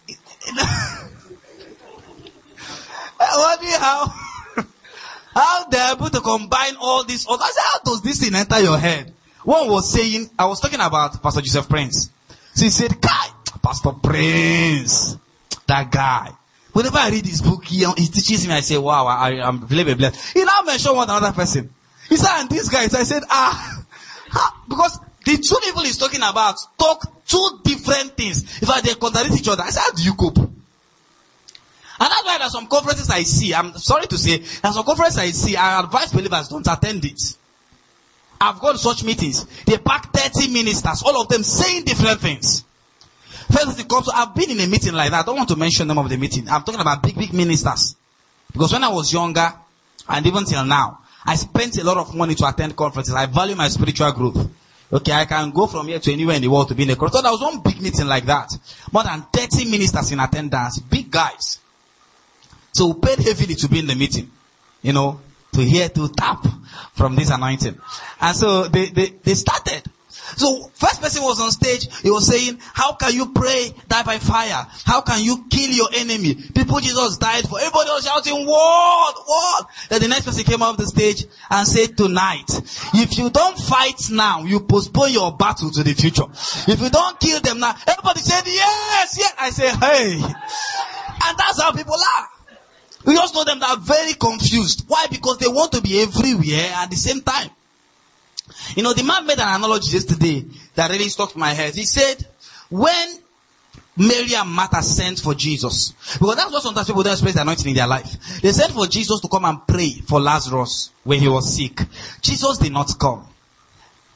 Wondering how, how they're able to combine all this. I said, how does this thing enter your head? One was saying, I was talking about Pastor Joseph Prince. So he said, Kai, Pastor Prince, that guy. Whenever I read his book, he, he teaches me, I say, wow, I, I'm really blessed. He now mentioned one another person. He said, and this guy, so I said, ah, ha, because the two people he's talking about talk two different things. In fact, they contradict each other. I said, how do you cope? And that's why there's some conferences I see, I'm sorry to say, there's some conferences I see, I advise believers don't attend it. I've gone to such meetings. They pack thirty ministers, all of them saying different things. First thing comes, I've been in a meeting like that. I don't want to mention the name of the meeting. I'm talking about big, big ministers. Because when I was younger, and even till now, I spent a lot of money to attend conferences. I value my spiritual growth. Okay, I can go from here to anywhere in the world to be in a conference. So there was one big meeting like that. More than thirty ministers in attendance. Big guys. So we paid heavily to be in the meeting. You know, to hear, to tap from this anointing. And so they, they, they started. So first person was on stage, he was saying, how can you pray, die by fire? How can you kill your enemy? People Jesus died for. Everybody was shouting, what? What? Then the next person came up the stage and said, tonight, if you don't fight now, you postpone your battle to the future. If you don't kill them now, everybody said, yes, yes. I say, hey. And that's how people are. We just know them that are very confused. Why? Because they want to be everywhere at the same time. You know, the man made an analogy yesterday that really stuck to my head. He said, when Mary and Martha sent for Jesus, because that's what sometimes people don't experience the anointing in their life. They sent for Jesus to come and pray for Lazarus when he was sick. Jesus did not come.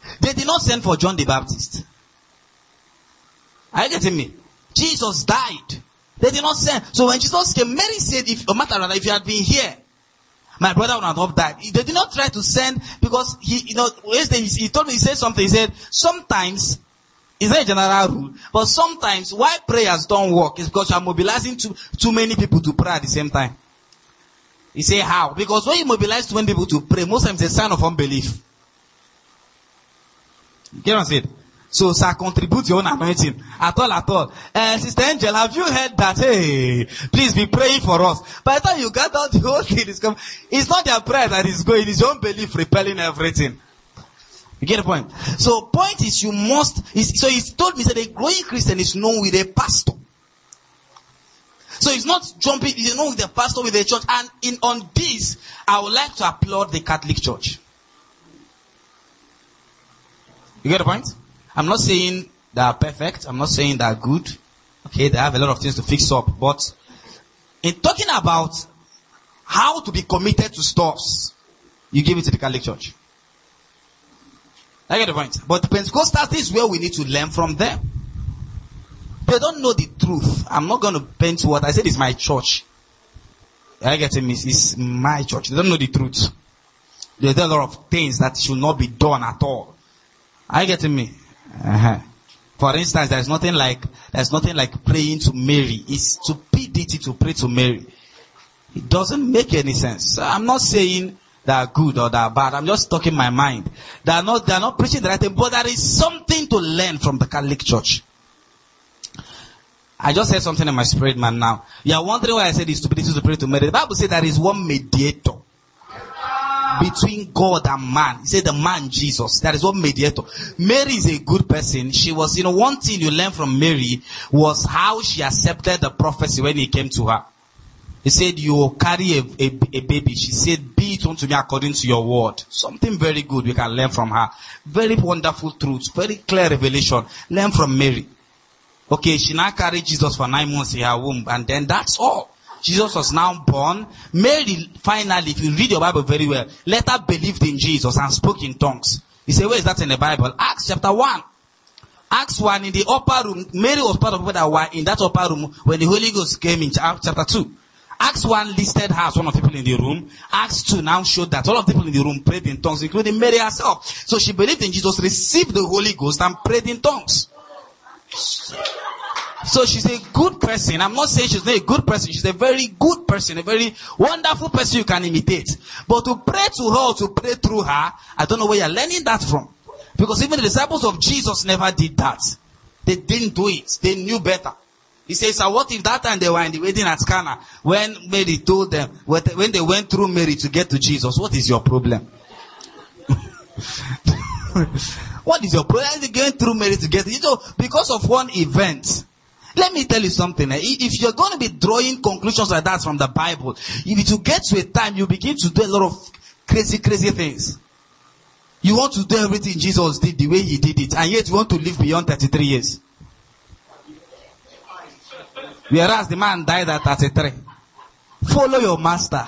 They did not send for John the Baptist. Are you getting me? Jesus died. They did not send. So when Jesus came, Mary said, if, no matter if you had been here, my brother would not have died. They did not try to send, because he, you know, he told me, he said something, he said, sometimes, it's not a general rule, but sometimes why prayers don't work is because you are mobilizing too, too many people to pray at the same time. He said, how? Because when you mobilize too many people to pray, most times it's a sign of unbelief. You get what I'm saying? So, sir, contribute your own anointing. At all, at all. Uh, Sister Angel, have you heard that? Hey, please be praying for us. By the time you get out, the whole thing is coming. It's not their prayer that is going. It's your own belief repelling everything. You get the point? So, point is you must, is, so he told me that a growing Christian is known with a pastor. So it's not jumping, you know, with the pastor, with the church. And in on this, I would like to applaud the Catholic Church. You get the point? I'm not saying they are perfect. I'm not saying they are good. Okay, they have a lot of things to fix up. But in talking about how to be committed to stuffs, you give it to the Catholic Church. I get the point. But the Pentecostals, this is where we need to learn from them. They don't know the truth. I'm not going to paint what I said is my church. I get it, it's my church. They don't know the truth. They do a lot of things that should not be done at all. I get me. Uh-huh. For instance, there's nothing like there's nothing like praying to Mary. It's stupidity to pray to Mary. It doesn't make any sense. I'm not saying they are good or they are bad. I'm just talking my mind. They are not they are not preaching the right thing, but there is something to learn from the Catholic Church. I just said something in my spirit, man. Now you are wondering why I said it's stupidity to pray to Mary. The Bible says there is one mediator between God and man. He said the man Jesus. That is what mediator. Mary is a good person. She was, you know, one thing you learn from Mary was how she accepted the prophecy when he came to her. He said, you will carry a, a, a baby. She said, be it unto me according to your word. Something very good we can learn from her. Very wonderful truths. Very clear revelation. Learn from Mary. Okay, she now carried Jesus for nine months in her womb. And then that's all. Jesus was now born. Mary, finally, if you read your Bible very well, later believed in Jesus and spoke in tongues. You say, where is that in the Bible? Acts chapter one. Acts one, in the upper room, Mary was part of people that were in that upper room when the Holy Ghost came in chapter two. Acts one listed her as one of the people in the room. Acts two now showed that all of the people in the room prayed in tongues, including Mary herself. So she believed in Jesus, received the Holy Ghost, and prayed in tongues. So she's a good person. I'm not saying she's not a good person. She's a very good person, a very wonderful person you can imitate. But to pray to her or to pray through her, I don't know where you're learning that from. Because even the disciples of Jesus never did that. They didn't do it. They knew better. He says, so what if that time they were in the wedding at Cana, when Mary told them, when they went through Mary to get to Jesus, what is your problem? What is your problem? They're going through Mary to get to, you know, because of one event. Let me tell you something. If you're going to be drawing conclusions like that from the Bible, if you get to a time, you begin to do a lot of crazy, crazy things. You want to do everything Jesus did the way he did it, and yet you want to live beyond thirty-three years. Whereas the man died at thirty-three. Follow your master.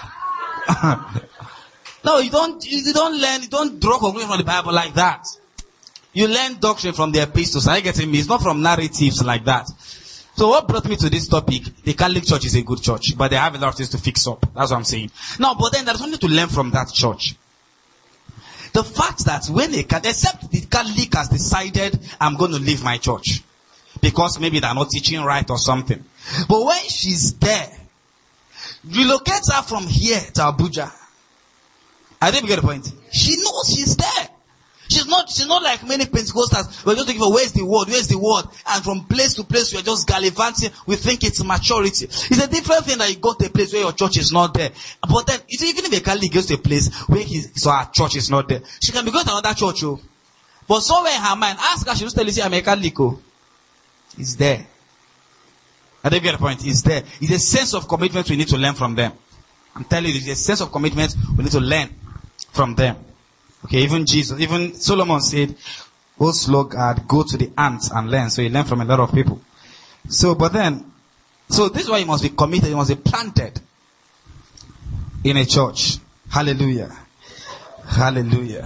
No, you don't, you don't learn, you don't draw conclusions from the Bible like that. You learn doctrine from the epistles. Are you getting me? It's not from narratives like that. So what brought me to this topic? The Catholic Church is a good church, but they have a lot of things to fix up. That's what I'm saying. Now, but then there's something to learn from that church. The fact that when a Catholic, except the Catholic has decided, I'm going to leave my church. Because maybe they're not teaching right or something. But when she's there, relocate her from here to Abuja. I didn't get the point. She knows she's there. She's not, she's not like many Pentecostals. We're just looking for where's the word, where's the word. And from place to place, we're just gallivanting. We think it's maturity. It's a different thing that you go to a place where your church is not there. But then, even if a Catholic goes to a place where his, so our church is not there, she can be going to another church, oh. But somewhere in her mind, ask her, she will tell you, say, I'm a Catholic, oh. It's there. I don't get the point. It's there. It's a sense of commitment we need to learn from them. I'm telling you, it's a sense of commitment we need to learn from them. Okay, even Jesus, even Solomon said, go slow, God, go to the ants and learn. So you learn from a lot of people. So, but then, so this is why you must be committed, you must be planted in a church. Hallelujah. Hallelujah.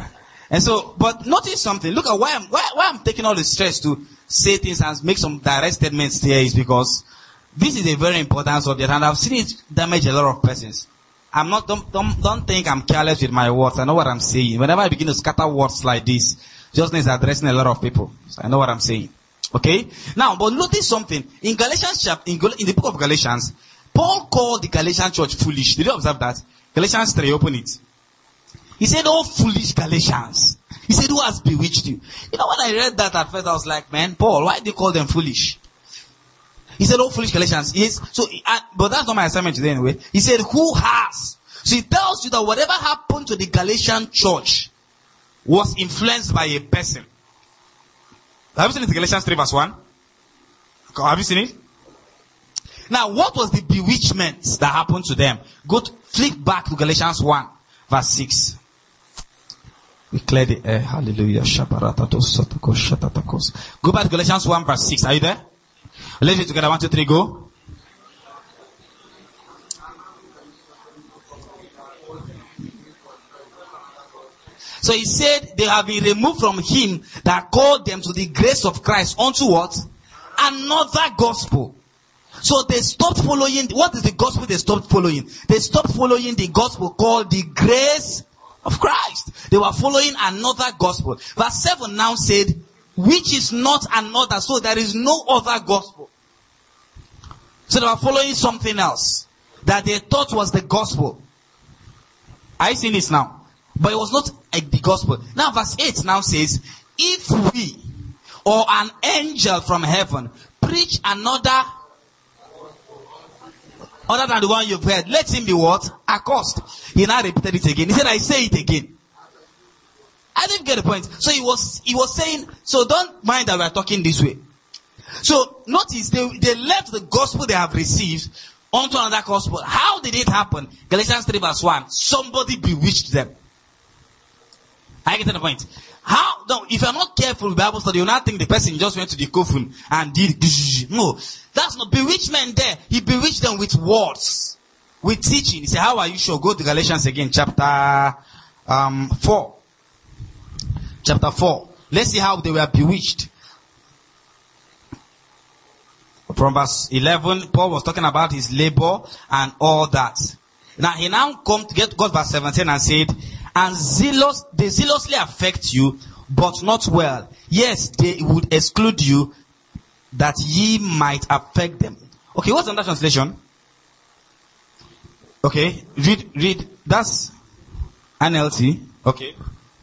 And so, but notice something. Look at why I'm, why, why I'm taking all the stress to say things and make some direct statements here is because this is a very important subject and I've seen it damage a lot of persons. I'm not, don't, don't, don't think I'm careless with my words. I know what I'm saying. Whenever I begin to scatter words like this, just means addressing a lot of people. So I know what I'm saying. Okay? Now, but notice something. In Galatians chapter, in, in the book of Galatians, Paul called the Galatian church foolish. Did you observe that? Galatians three, open it. He said, oh foolish Galatians. He said, who has bewitched you? You know, when I read that at first, I was like, man, Paul, why do you call them foolish? He said, oh foolish Galatians. Yes. So, uh, but that's not my assignment today anyway. He said, who has? So he tells you that whatever happened to the Galatian church was influenced by a person. Have you seen it in Galatians three verse one? Have you seen it? Now, what was the bewitchment that happened to them? Go to, flip back to Galatians one verse six. We clear the air. Hallelujah. Go back to Galatians one verse six. Are you there? Let's read together. One, two, three, go. So he said they have been removed from him that called them to the grace of Christ unto what? Another gospel. So they stopped following. What is the gospel they stopped following? They stopped following the gospel called the grace of Christ. They were following another gospel. Verse seven now said, which is not another. So there is no other gospel. So they were following something else that they thought was the gospel. I see this now. But it was not like the gospel. Now verse eight now says, if we or an angel from heaven preach another other than the one you've heard, let him be what? Accursed. He now repeated it again. He said, I say it again. I didn't get the point. So he was he was saying, so don't mind that we are talking this way. So notice they, they left the gospel they have received onto another gospel. How did it happen? Galatians three verse one. Somebody bewitched them. I get the point. How? No, if you're not careful with Bible study, you'll not think the person just went to the coffin and did. No, that's not bewitchment there. He bewitched them with words, with teaching. He said, how are you sure? Go to Galatians again, chapter um, four. Chapter four. Let's see how they were bewitched. From verse eleven, Paul was talking about his labor and all that. Now he now come to get God verse seventeen and said, and zealous, they zealously affect you, but not well. Yes, they would exclude you, that ye might affect them. Okay, what's another translation? Okay, read, read. That's N L T. Okay.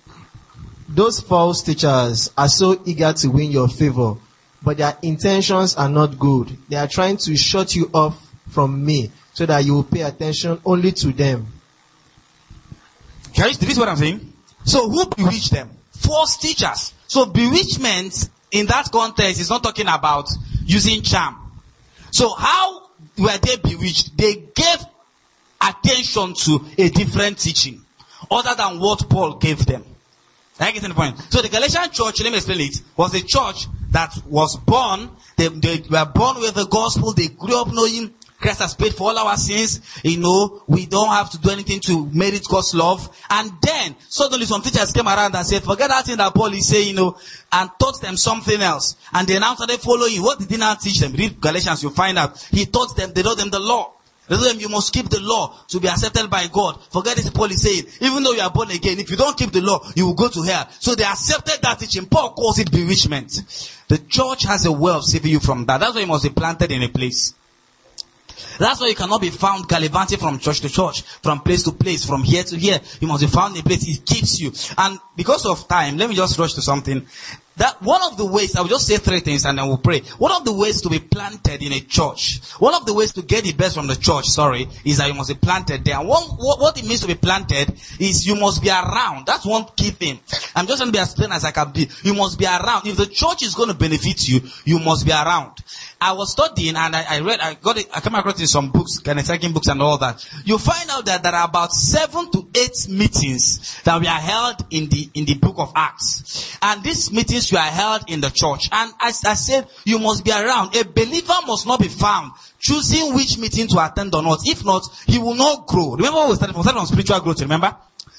Those false teachers are so eager to win your favor, but their intentions are not good. They are trying to shut you off from me so that you will pay attention only to them. Guys, this is what I'm saying. So who bewitched them? False teachers. So bewitchment in that context is not talking about using charm. So how were they bewitched? They gave attention to a different teaching other than what Paul gave them. I get the point. So the Galatian church, let me explain it, was a church that was born, they, they were born with the gospel, they grew up knowing Christ has paid for all our sins. You know, we don't have to do anything to merit God's love. And then, suddenly some teachers came around and said, forget that thing that Paul is saying, you know, and taught them something else. And they now started following. What did he now teach them? Read Galatians, you'll find out. He taught them, they taught them the law. They told them you must keep the law to be accepted by God. Forget this, Paul is saying. Even though you are born again, if you don't keep the law, you will go to hell. So they accepted that teaching. Paul calls it bewitchment. The church has a way of saving you from that. That's why you must be planted in a place. That's why you cannot be found gallivanting from church to church, from place to place, from here to here. You must be found in a place. It keeps you. And because of time, let me just rush to something. That one of the ways, I will just say three things and then we'll pray. One of the ways to be planted in a church, one of the ways to get the best from the church, sorry, is that you must be planted there. And one, what, what it means to be planted is you must be around. That's one key thing. I'm just going to be as plain as I can be. You must be around. If the church is going to benefit you, you must be around. I was studying and I, I read, I got it, I came across in some books, kind of taking books and all that. You find out that there are about seven to eight meetings that were held in the, in the book of Acts. And these meetings were held in the church. And as I said, you must be around. A believer must not be found choosing which meeting to attend or not. If not, he will not grow. Remember what we started from? We started on spiritual growth, remember?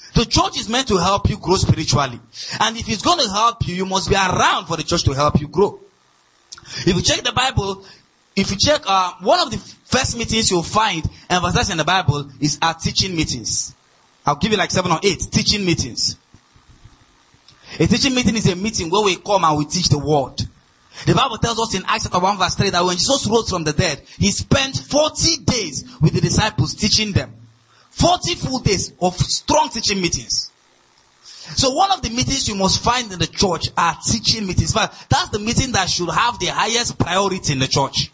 The church is meant to help you grow spiritually. And if it's going to help you, you must be around for the church to help you grow. If you check the Bible, if you check, uh, one of the first meetings you'll find emphasized in the Bible is our teaching meetings. I'll give you like seven or eight teaching meetings. A teaching meeting is a meeting where we come and we teach the word. The Bible tells us in Acts chapter one verse three that when Jesus rose from the dead, he spent forty days with the disciples teaching them. forty full days of strong teaching meetings. So one of the meetings you must find in the church are teaching meetings. But that's the meeting that should have the highest priority in the church.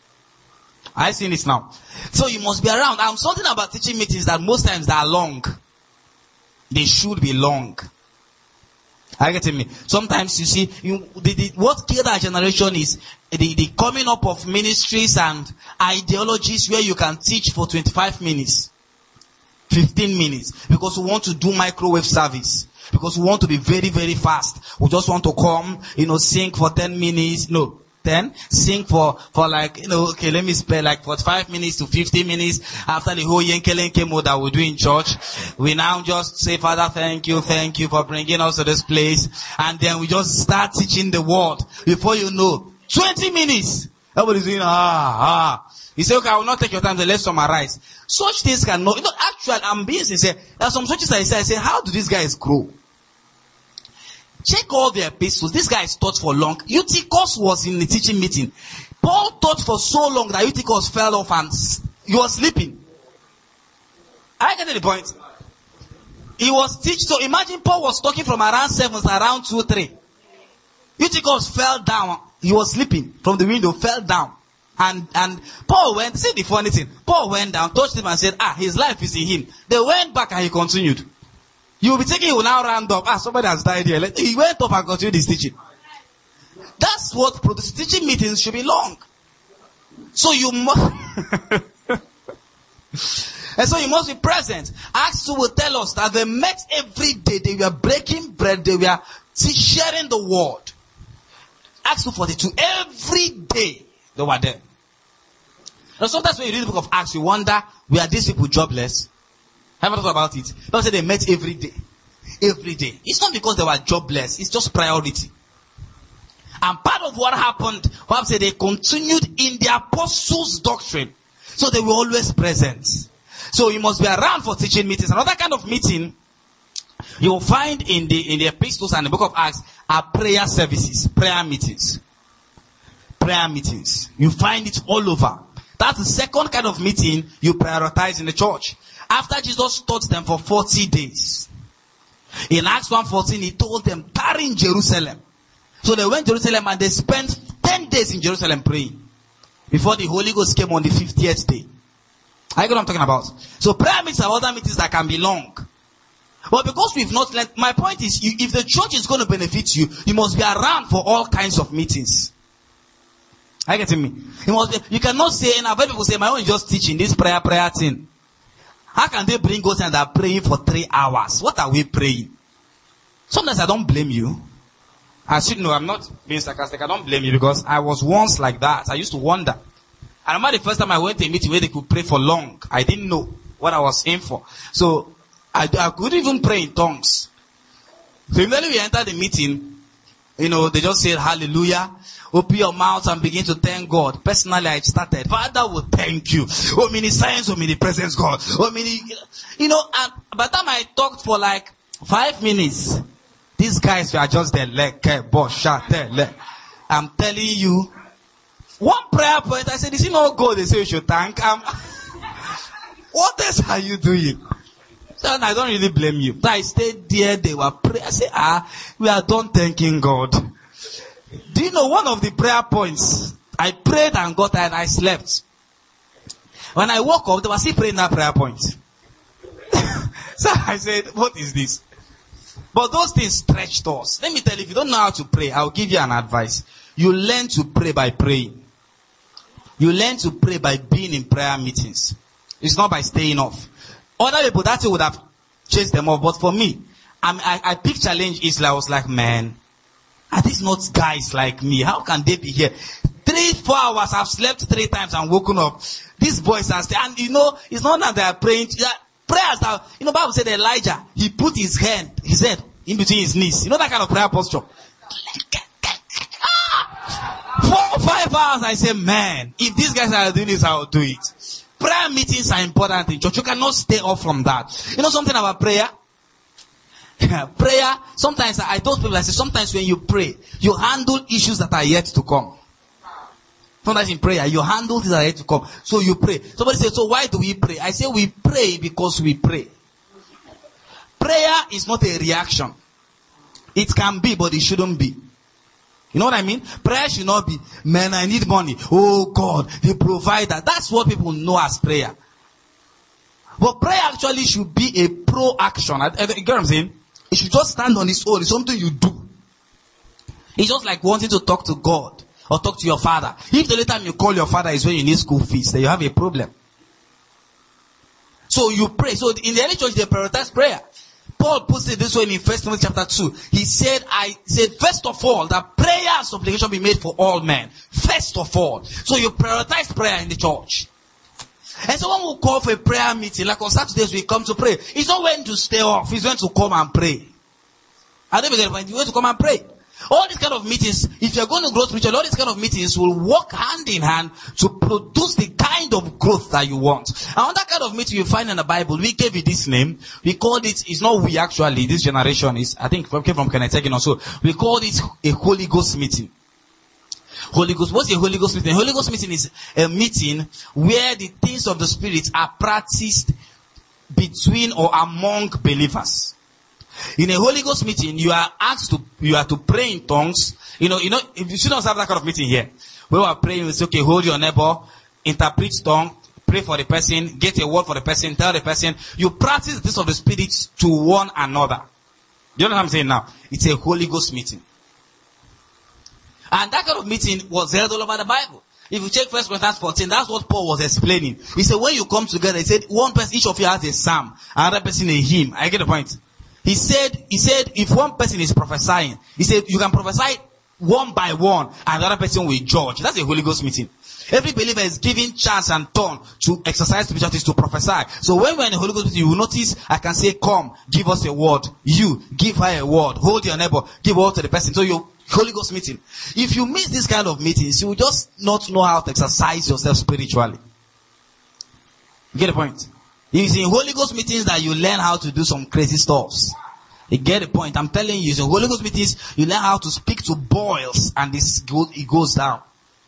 I see this now. So you must be around. I'm something about teaching meetings that most times they are long. They should be long. Are you getting me? Sometimes you see, you, the, the, what killed our generation is the, the coming up of ministries and ideologies where you can teach for twenty-five minutes, fifteen minutes, because we want to do microwave service. Because we want to be very, very fast. We just want to come, you know, sing for ten minutes. No, ten. Sing for, for like, you know, okay, let me spare like forty-five minutes to fifty minutes after the whole yenkelenke mode that we do in church. We now just say, Father, thank you, thank you for bringing us to this place. And then we just start teaching the word. Before you know, twenty minutes. Everybody's doing, ah, ah. You say, okay, I will not take your time, so let's summarize. Such things cannot, you know, actually, I'm being sincere. There are some churches I say, I say, how do these guys grow? Check all their epistles. This guy is taught for long. Eutychus was in the teaching meeting. Paul taught for so long that Eutychus fell off and he was sleeping. I get the point. He was teaching. So imagine Paul was talking from around seven to around two, three. Eutychus fell down. He was sleeping from the window, fell down. And, and Paul went, see the funny thing. Paul went down, touched him and said, ah, his life is in him. They went back and he continued. You will be thinking he will now round up. Ah, somebody has died here. He went up and continued his teaching. That's what produces. Teaching meetings should be long. So you must, and so you must be present. Acts two will tell us that they met every day. They were breaking bread. They were sharing the word. Acts two forty-two. Every day they were there. Now sometimes when you read the book of Acts, you wonder, were these people jobless? Have you thought about it? Don't say they met every day. Every day. It's not because they were jobless. It's just priority. And part of what happened, Bible said they continued in the apostles' doctrine. So they were always present. So you must be around for teaching meetings. Another kind of meeting you will find in the, in the epistles and the book of Acts are prayer services, prayer meetings. Prayer meetings. You find it all over. That's the second kind of meeting you prioritize in the church. After Jesus taught them for forty days. In Acts one fourteen, he told them, tarry in Jerusalem. So they went to Jerusalem and they spent ten days in Jerusalem praying. Before the Holy Ghost came on the fiftieth day. I get what I'm talking about. So prayer meetings are other meetings that can be long. But because we've not learned, my point is, you, if the church is going to benefit you, you must be around for all kinds of meetings. Are you getting me? You must be, you cannot say, and I've heard people say, my own is just teaching this prayer, prayer thing. How can they bring us and they're praying for three hours? What are we praying? Sometimes I don't blame you. I should know I'm not being sarcastic. I don't blame you because I was once like that. I used to wonder. I remember the first time I went to a meeting where they could pray for long. I didn't know what I was in for. So I, I couldn't even pray in tongues. So immediately we entered the meeting, you know, they just said hallelujah. Open your mouth and begin to thank God. Personally, I started, Father will thank you. Oh, many science, oh, many presence, God. Oh, many, you know, and by the time I talked for like five minutes, these guys were just there, like, I'm telling you, one prayer point, I said, is it not God? They say you should thank. Um, what else are you doing? So I don't really blame you. So I stayed there, they were praying. I said, ah, we are done thanking God. Do you know one of the prayer points? I prayed and got tired and I slept. When I woke up, they were still praying that prayer point. So I said, what is this? But those things stretched us. Let me tell you, if you don't know how to pray, I'll give you an advice. You learn to pray by praying. You learn to pray by being in prayer meetings. It's not by staying off. Other people, that would have chased them off. But for me, I, I, I picked challenge Isla. I was like, man, are these not guys like me? How can they be here? Three, four hours, I've slept three times and woken up. These boys are still, and you know, it's not that they are praying. Prayers that, you know, Bible said Elijah, he put his hand, his head in between his knees. You know that kind of prayer posture? Four or five hours, I say, man, if these guys are doing this, I will do it. Prayer meetings are important in church. You cannot stay off from that. You know something about prayer? Prayer, sometimes I told people, I say, sometimes when you pray, you handle issues that are yet to come. Sometimes in prayer, you handle things that are yet to come. So you pray. Somebody says, so why do we pray? I say, we pray because we pray. Prayer is not a reaction. It can be, but it shouldn't be. You know what I mean? Prayer should not be, man, I need money. Oh God, the provider. That's what people know as prayer. But prayer actually should be a pro-action. You get what I'm saying? It should just stand on its own. It's something you do. It's just like wanting to talk to God or talk to your father. If the only time you call your father is when you need school fees, then you have a problem. So you pray. So in the early church, they prioritize prayer. Paul puts it this way in First Timothy chapter two. He said, I said, first of all, that prayer and supplication be made for all men. First of all. So you prioritize prayer in the church. And someone will call for a prayer meeting, like on Saturdays we come to pray. He's not when to stay off, he's when to come and pray. I don't get it, he's when to come and pray. All these kind of meetings, if you're going to grow spiritually, all these kind of meetings will work hand in hand to produce the kind of growth that you want. And that kind of meeting you find in the Bible, we gave it this name. We called it, it's not we actually, this generation is, I think it came from Kenneth Hagin also. We called it a Holy Ghost meeting. Holy Ghost, what's a Holy Ghost meeting? Holy Ghost meeting is a meeting where the things of the Spirit are practiced between or among believers. In a Holy Ghost meeting, you are asked to, you are to pray in tongues. You know, you know, if you shouldn't have that kind of meeting here. We are praying, we say, okay, hold your neighbor, interpret tongue, pray for the person, get a word for the person, tell the person. You practice this of the Spirit to one another. Do you know what I'm saying now? It's a Holy Ghost meeting. And that kind of meeting was held all over the Bible. If you check First Corinthians fourteen, that's what Paul was explaining. He said, when you come together, he said, one person, each of you has a psalm, another person a hymn. I get the point. He said, he said, if one person is prophesying, he said, you can prophesy one by one, and the other person will judge. That's a Holy Ghost meeting. Every believer is given chance and turn to exercise spirituality, to prophesy. So when we're in the Holy Ghost meeting, you will notice, I can say, come, give us a word. You, give her a word. Hold your neighbor, give a word to the person. So you Holy Ghost meeting. If you miss this kind of meetings, you will just not know how to exercise yourself spiritually. You get the point? It's in Holy Ghost meetings that you learn how to do some crazy stuffs. You get the point? I'm telling you, in Holy Ghost meetings, you learn how to speak to boils and this go, it goes down.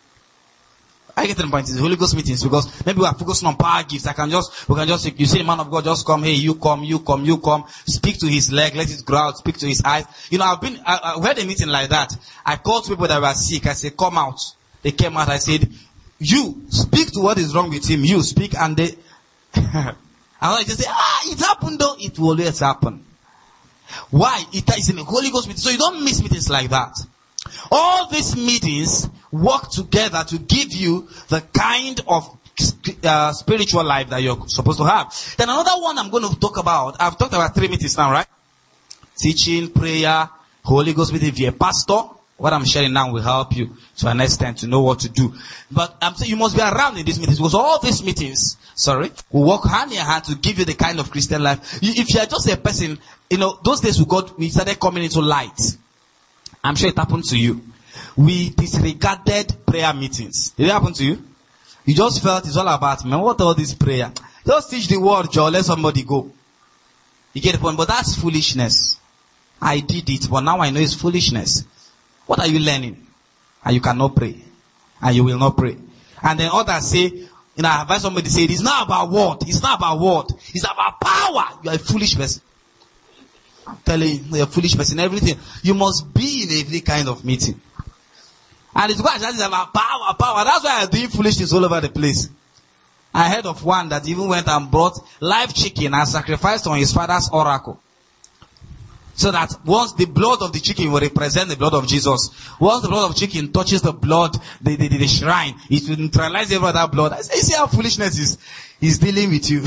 I get the point. It's Holy Ghost meetings because maybe we are focusing on power gifts. I can just, we can just, you see the man of God just come, hey, you come, you come, you come, speak to his leg, let it grow out, speak to his eyes. You know, I've been, I, I had a meeting like that. I called people that were sick. I said, come out. They came out. I said, you speak to what is wrong with him. You speak, and they, and I just say, ah, it happened though. It will always happen. Why? It is in the Holy Ghost meeting. So you don't miss meetings like that. All these meetings work together to give you the kind of uh, spiritual life that you're supposed to have. Then another one I'm going to talk about, I've talked about three meetings now, right? Teaching, prayer, Holy Ghost meeting. If you're a pastor, what I'm sharing now will help you to an extent to know what to do. But I'm saying you must be around in these meetings because all these meetings, sorry, will work hand in hand to give you the kind of Christian life. You, if you're just a person, you know, those days we got, we started coming into light. I'm sure it happened to you. We disregarded prayer meetings. Did it happen to you? You just felt it's all about, man, what all this prayer? Just teach the word, Joe, let somebody go. You get the point? But that's foolishness. I did it, but now I know it's foolishness. What are you learning? And you cannot pray. And you will not pray. And then others say, you know, I advise somebody to say, it's not about word. It's not about word. It's about power. You are a foolish person. I'm telling you, you're a foolish person. Everything. You must be in every kind of meeting. And it's quite it's about power, power. That's why I'm doing foolish things all over the place. I heard of one that even went and brought live chicken and sacrificed on his father's oracle. So that once the blood of the chicken will represent the blood of Jesus. Once the blood of chicken touches the blood, the, the, the, the shrine, it will neutralize every other blood. I say, you see how foolishness is, is dealing with you.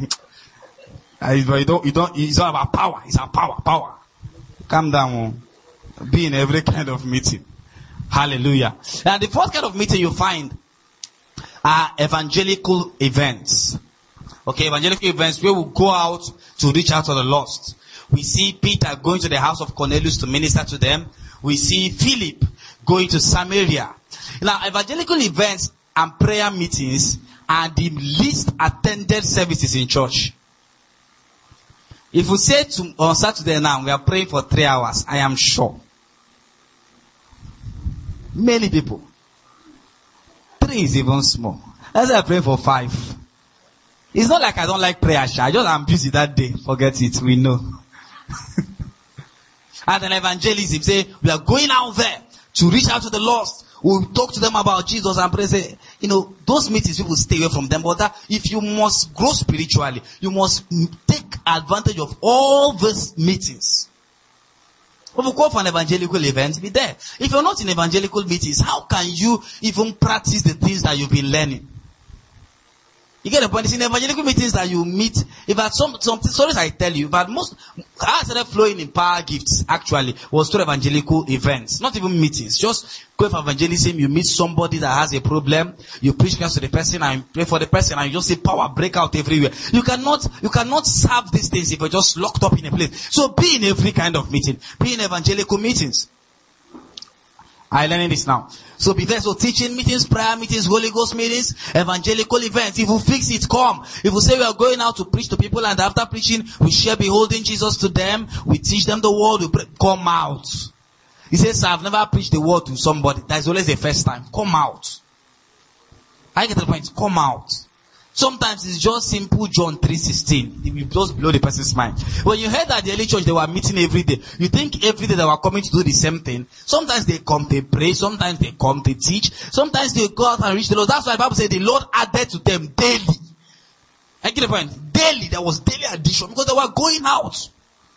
you don't, you don't, it's all about power. It's about power, power. Calm down. Be in every kind of meeting. Hallelujah. And the first kind of meeting you find are evangelical events. Okay, evangelical events where we go out to reach out to the lost. We see Peter going to the house of Cornelius to minister to them. We see Philip going to Samaria. Now, evangelical events and prayer meetings are the least attended services in church. If we say to, on Saturday now, we are praying for three hours, I am sure many people, three is even small. Let's say I pray for five. It's not like I don't like prayer. I just am busy that day. Forget it. We know. And an evangelism say we are going out there to reach out to the lost. We'll talk to them about Jesus and pray. Say, you know, those meetings people stay away from them. But that, if you must grow spiritually, you must take advantage of all these meetings. If you go for an evangelical event, be there. If you're not in evangelical meetings, how can you even practice the things that you've been learning? You get the point? It's in evangelical meetings that you meet. If at some, some stories I tell you, but most, I started flowing in power gifts, actually, was through evangelical events. Not even meetings. Just go for evangelism, you meet somebody that has a problem, you preach to the person and pray for the person and you just see power break out everywhere. You cannot, you cannot serve these things if you're just locked up in a place. So be in every kind of meeting. Be in evangelical meetings. I'm learning this now. So be there. So teaching meetings, prayer meetings, Holy Ghost meetings, evangelical events. If we fix it, come. If we say we are going out to preach to people and after preaching, we share beholding Jesus to them, we teach them the word, we pray, come out. He says, I've never preached the word to somebody. That's always the first time. Come out. I get the point. Come out. Sometimes it's just simple John three sixteen. You just blow the person's mind. When you heard that the early church, they were meeting every day. You think every day they were coming to do the same thing. Sometimes they come, they pray. Sometimes they come, they teach. Sometimes they go out and reach the Lord. That's why the Bible says the Lord added to them daily. I get the point. Daily. There was daily addition because they were going out.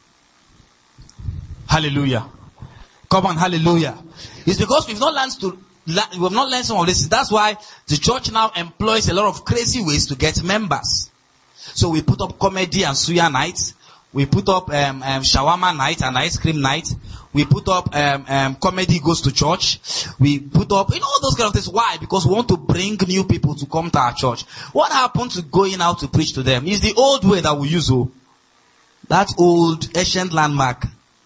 Hallelujah. Come on, hallelujah. It's because we've not learned to We have not learned some of this. That's why the church now employs a lot of crazy ways to get members. So we put up comedy and suya nights. We put up um, um, shawarma night and ice cream night. We put up um, um, comedy goes to church. We put up, you know, those kind of things. Why? Because we want to bring new people to come to our church. What happened to going out to preach to them? Is the old way that we use. Oh, that old ancient landmark.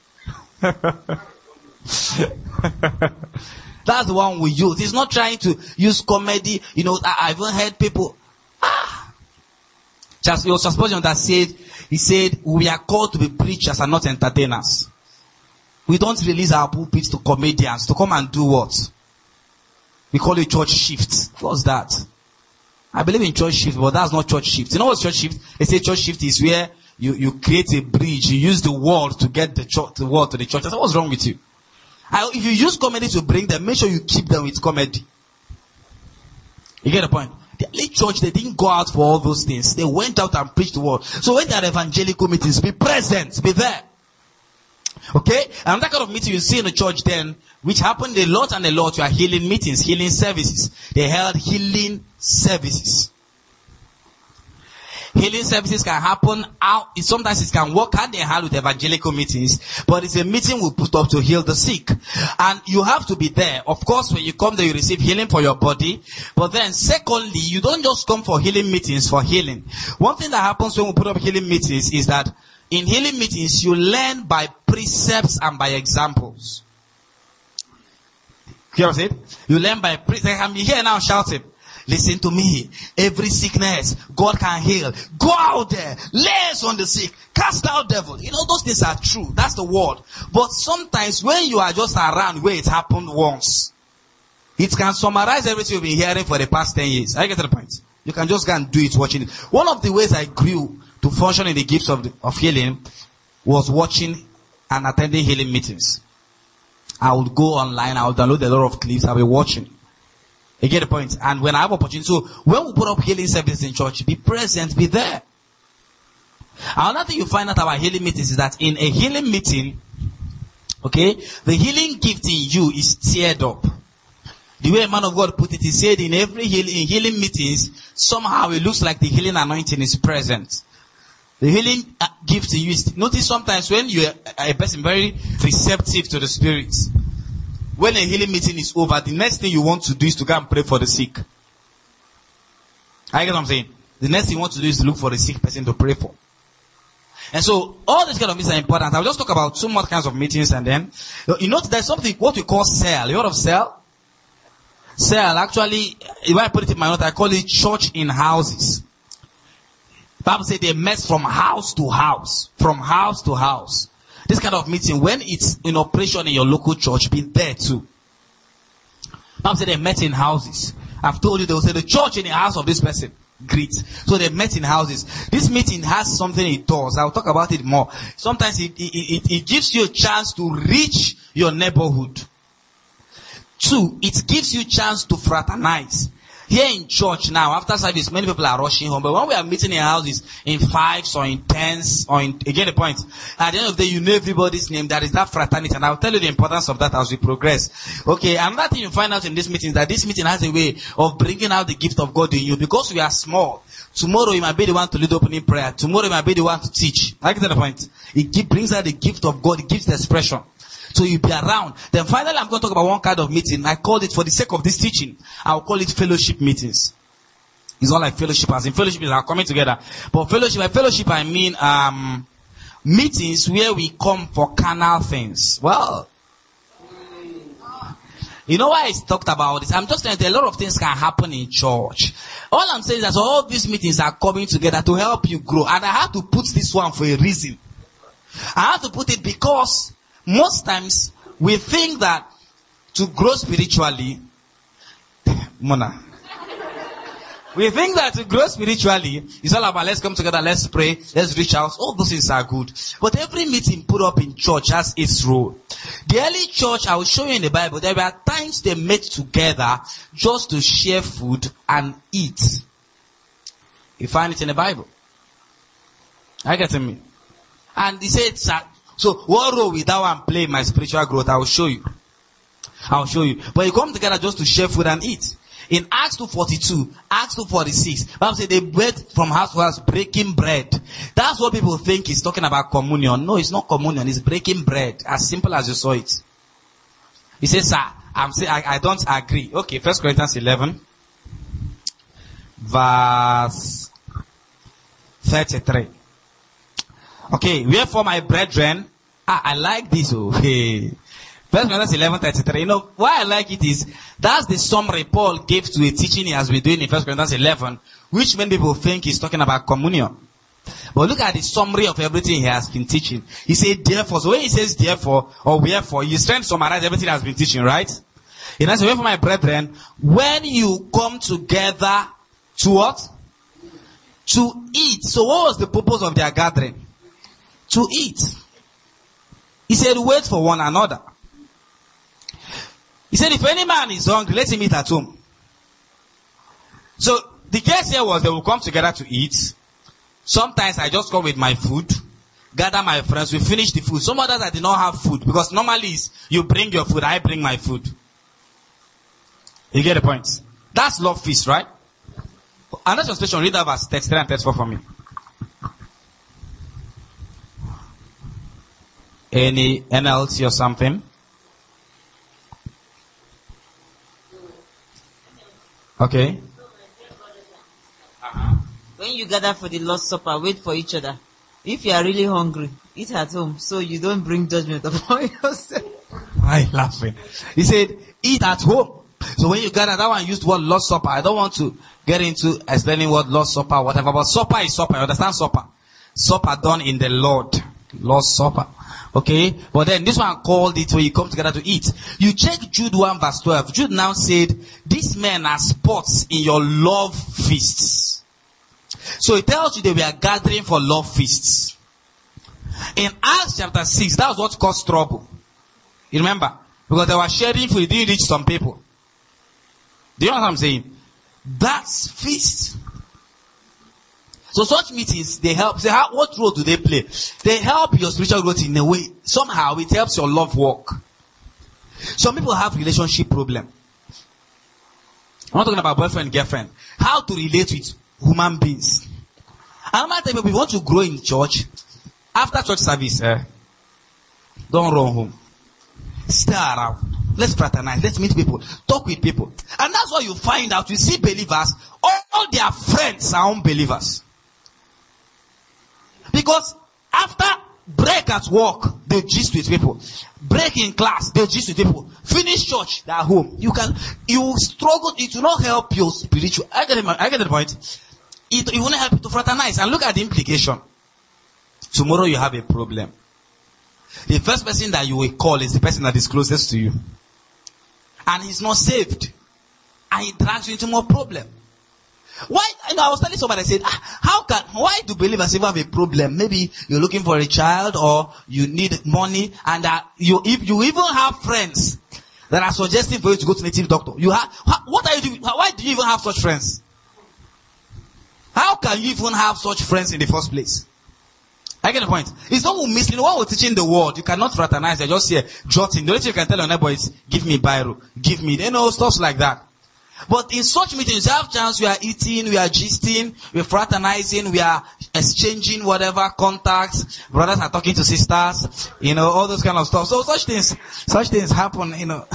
That's the one we use. He's not trying to use comedy. You know, I, I've even heard people. Ah, just your Spurgeon that said, he said, we are called to be preachers and not entertainers. We don't release our pulpits to comedians to come and do what? We call it church shift. What's that? I believe in church shift, but that's not church shift. You know what's church shift? They say church shift is where you, you create a bridge. You use the word to get the church, the word to the church. I said, what's wrong with you? I, if you use comedy to bring them, make sure you keep them with comedy. You get the point? The early church, they didn't go out for all those things. They went out and preached the word. So when there are evangelical meetings, be present, be there. Okay? And that kind of meeting you see in the church then, which happened a lot and a lot, were healing meetings, healing services. They held healing services. Healing services can happen out. Sometimes it can work hand in hand with evangelical meetings, but it's a meeting we put up to heal the sick. And you have to be there. Of course, when you come there, you receive healing for your body. But then secondly, you don't just come for healing meetings for healing. One thing that happens when we put up healing meetings is that in healing meetings, you learn by precepts and by examples. Hear what I said? You learn by precepts. I'm here now shouting. Listen to me. Every sickness, God can heal. Go out there. Lay hands on the sick. Cast out devils. You know, those things are true. That's the word. But sometimes when you are just around where it happened once, it can summarize everything you've been hearing for the past ten years. I get to the point. You can just go and do it watching it. One of the ways I grew to function in the gifts of, the, of healing was watching and attending healing meetings. I would go online. I would download a lot of clips. I'll be watching. You get the point? And when I have opportunity, so when we put up healing service in church, be present, be there. Another thing you find out about healing meetings is that in a healing meeting, okay, the healing gift in you is stirred up. The way a man of God put it, he said in every healing, in healing meetings, somehow it looks like the healing anointing is present. The healing gift in you is, notice sometimes when you are a person very receptive to the Spirit, when a healing meeting is over, the next thing you want to do is to go and pray for the sick. I get what I'm saying? the next thing you want to do is to look for a sick person to pray for. And so, all these kind of meetings are important. I'll just talk about two more kinds of meetings and then, you know, there's something, what we call cell. You heard of cell? Cell, actually, if I put it in my note, I call it church in houses. The Bible says they met from house to house. From house to house. This kind of meeting, when it's in operation in your local church, be there too. The Bible says they met in houses. I've told you, they will say the church in the house of this person. Great. So they met in houses. This meeting has something it does. I'll talk about it more. Sometimes it, it, it, it gives you a chance to reach your neighborhood. Two, it gives you a chance to fraternize. Here in church now, after service, many people are rushing home. But when we are meeting in houses, in fives or in tens, or in, again the point, at the end of the day, you know everybody's name. There is that fraternity. And I'll tell you the importance of that as we progress. Okay, another thing you find out in this meeting is that this meeting has a way of bringing out the gift of God in you. Because we are small, tomorrow you might be the one to lead opening prayer. Tomorrow you might be the one to teach. I get the point. It brings out the gift of God. It gives the expression. So you'll be around. Then finally, I'm going to talk about one kind of meeting. I called it, for the sake of this teaching, I'll call it fellowship meetings. It's not like fellowship as in fellowship is our coming together. But fellowship, by fellowship I mean um meetings where we come for carnal things. Well, you know why I talked about this? I'm just saying that a lot of things can happen in church. All I'm saying is that all these meetings are coming together to help you grow. And I have to put this one for a reason. I have to put it because most times we think that to grow spiritually, Mona, we think that to grow spiritually is all about let's come together, let's pray, let's reach out. All those things are good. But every meeting put up in church has its role. The early church, I will show you in the Bible, there were times they met together just to share food and eat. You find it in the Bible. I get me. And he said, so what role will that one play in my spiritual growth? I will show you. I will show you. But you come together just to share food and eat. In Acts two forty-two, Acts two forty-six, Bible says they went from house to house breaking bread. That's what people think is talking about communion. No, it's not communion. It's breaking bread. As simple as you saw it. He says, sir, I'm saying I, I don't agree. Okay, First Corinthians eleven, verse thirty-three. Okay, wherefore my brethren, ah, I like this. Okay. First Corinthians eleven thirty-three. You know, why I like it is, that's the summary Paul gave to a teaching he has been doing in First Corinthians eleven, which many people think he's talking about communion. But look at the summary of everything he has been teaching. He said, therefore. So when he says therefore, or wherefore, he's trying to summarize everything he has been teaching, right? He says, wherefore my brethren, when you come together to what? To eat. So what was the purpose of their gathering? To eat. He said, wait for one another. He said, if any man is hungry, let him eat at home. So, the case here was they will come together to eat. Sometimes I just come with my food, gather my friends, we finish the food. Some others I did not have food, because normally is you bring your food, I bring my food. You get the point? That's love feast, right? Another translation, read that verse thirty-three and thirty-four for me. Any N L T or something? Okay. When you gather for the Lord's Supper, wait for each other. If you are really hungry, eat at home, so you don't bring judgment upon yourself. I laughing. He said, eat at home. So when you gather, that one used the word Lord's Supper. I don't want to get into explaining what Lord's Supper, whatever, but supper is supper. You understand supper? Supper done in the Lord. Lord's Supper. Okay? But then this one called it when you come together to eat. You check Jude one verse twelve. Jude now said, these men are spots in your love feasts. So it tells you they were gathering for love feasts. In Acts chapter six, that was what caused trouble. You remember? Because they were sharing food, it didn't reach some people. Do you know what I'm saying? That's feast. So such meetings, they help. Say, how, what role do they play? They help your spiritual growth in a way. Somehow it helps your love walk. Some people have relationship problem. I'm not talking about boyfriend, girlfriend. How to relate with human beings. And I'm not telling you, if you want to grow in church, after church service, eh, don't run home. Stay around. Let's fraternize. Let's meet people. Talk with people. And that's why you find out. You see believers, all, all their friends are unbelievers. Because after break at work, they gist with people. Break in class, they gist with people. Finish church, they're home. You can, you struggle. It will not help your spiritual. I get it, I get the point. It, it will not help you to fraternize. And look at the implication. Tomorrow you have a problem. The first person that you will call is the person that is closest to you. And he's not saved. And he drags you into more problem. Why? You know, I was telling somebody, I said, ah, how can, why do believers even have a problem? Maybe you're looking for a child or you need money and uh, you, if you even have friends that are suggesting for you to go to native doctor. You have, what are you doing? Why do you even have such friends? How can you even have such friends in the first place? I get the point. It's not who miss, you know, when we're teaching the word, you cannot fraternize, you're just here jotting. The only thing you can tell your neighbor is, give me biro, give me, you know, stuff like that. But in such meetings, you have chance, we are eating, we are gisting, we are fraternizing, we are exchanging whatever contacts, brothers are talking to sisters, you know, all those kind of stuff. So such things, such things happen, you know.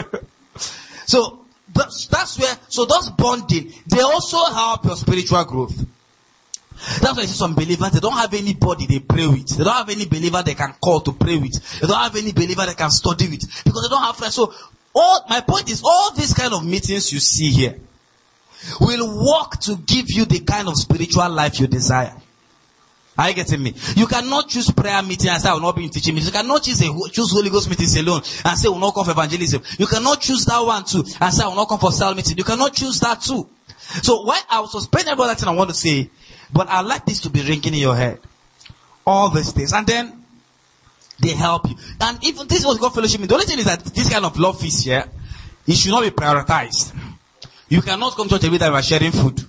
So, that's, that's where, so those bonding, they also help your spiritual growth. That's why you see some believers, they don't have anybody they pray with. They don't have any believer they can call to pray with. They don't have any believer they can study with. Because they don't have friends. So, all, my point is, all these kind of meetings you see here will work to give you the kind of spiritual life you desire. Are you getting me? You cannot choose prayer meeting and say I will not be in teaching meetings. You cannot choose, a, choose Holy Ghost meetings alone and say I will not come for evangelism. You cannot choose that one too and say I will not come for cell meeting. You cannot choose that too. So why I was suspending about that thing I want to say, but I like this to be ringing in your head. All these things. And then they help you. And even this was God fellowship. The only thing is that this kind of love feast here, it should not be prioritized. You cannot come to church every time you are sharing food.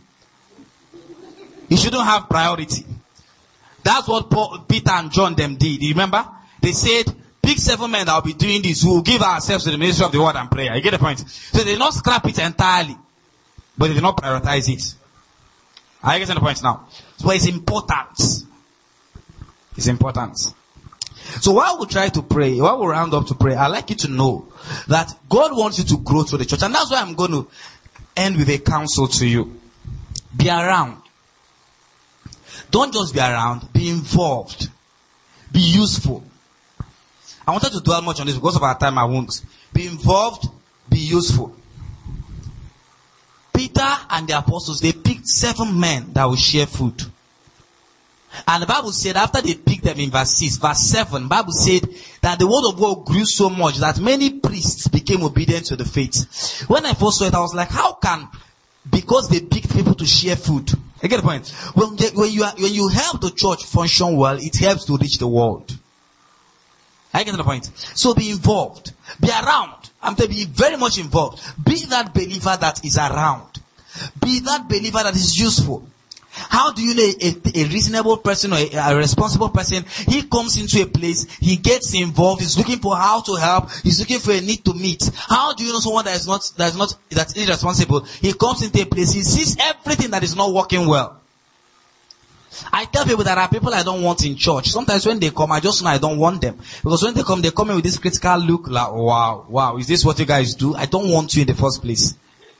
You shouldn't have priority. That's what Paul, Peter and John them did. You remember? They said, pick seven men that will be doing this. We will give ourselves to the ministry of the word and prayer. You get the point? So they did not scrap it entirely. But they did not prioritize it. Are you getting the point now? So it's important. It's important. So while we try to pray, while we round up to pray, I'd like you to know that God wants you to grow through the church. And that's why I'm going to end with a counsel to you. Be around. Don't just be around. Be involved. Be useful. I wanted to dwell much on this because of our time I won't. Be involved. Be useful. Peter and the apostles, they picked seven men that will share food. And the Bible said after they picked them in verse six, verse seven, the Bible said that the word of God grew so much that many priests became obedient to the faith. When I first saw it, I was like, how can, because they picked people to share food. I get the point. When, when, you, are, when you help the church function well, it helps to reach the world. I get the point. So be involved. Be around. I'm telling you, be very much involved. Be that believer that is around. Be that believer that is useful. How do you know a, a reasonable person or a, a responsible person? He comes into a place, he gets involved, he's looking for how to help, he's looking for a need to meet. How do you know someone that is not, that is not, that's irresponsible? He comes into a place, he sees everything that is not working well. I tell people that there are people I don't want in church. Sometimes when they come, I just know I don't want them. Because when they come, they come in with this critical look like, wow, wow, is this what you guys do? I don't want you in the first place.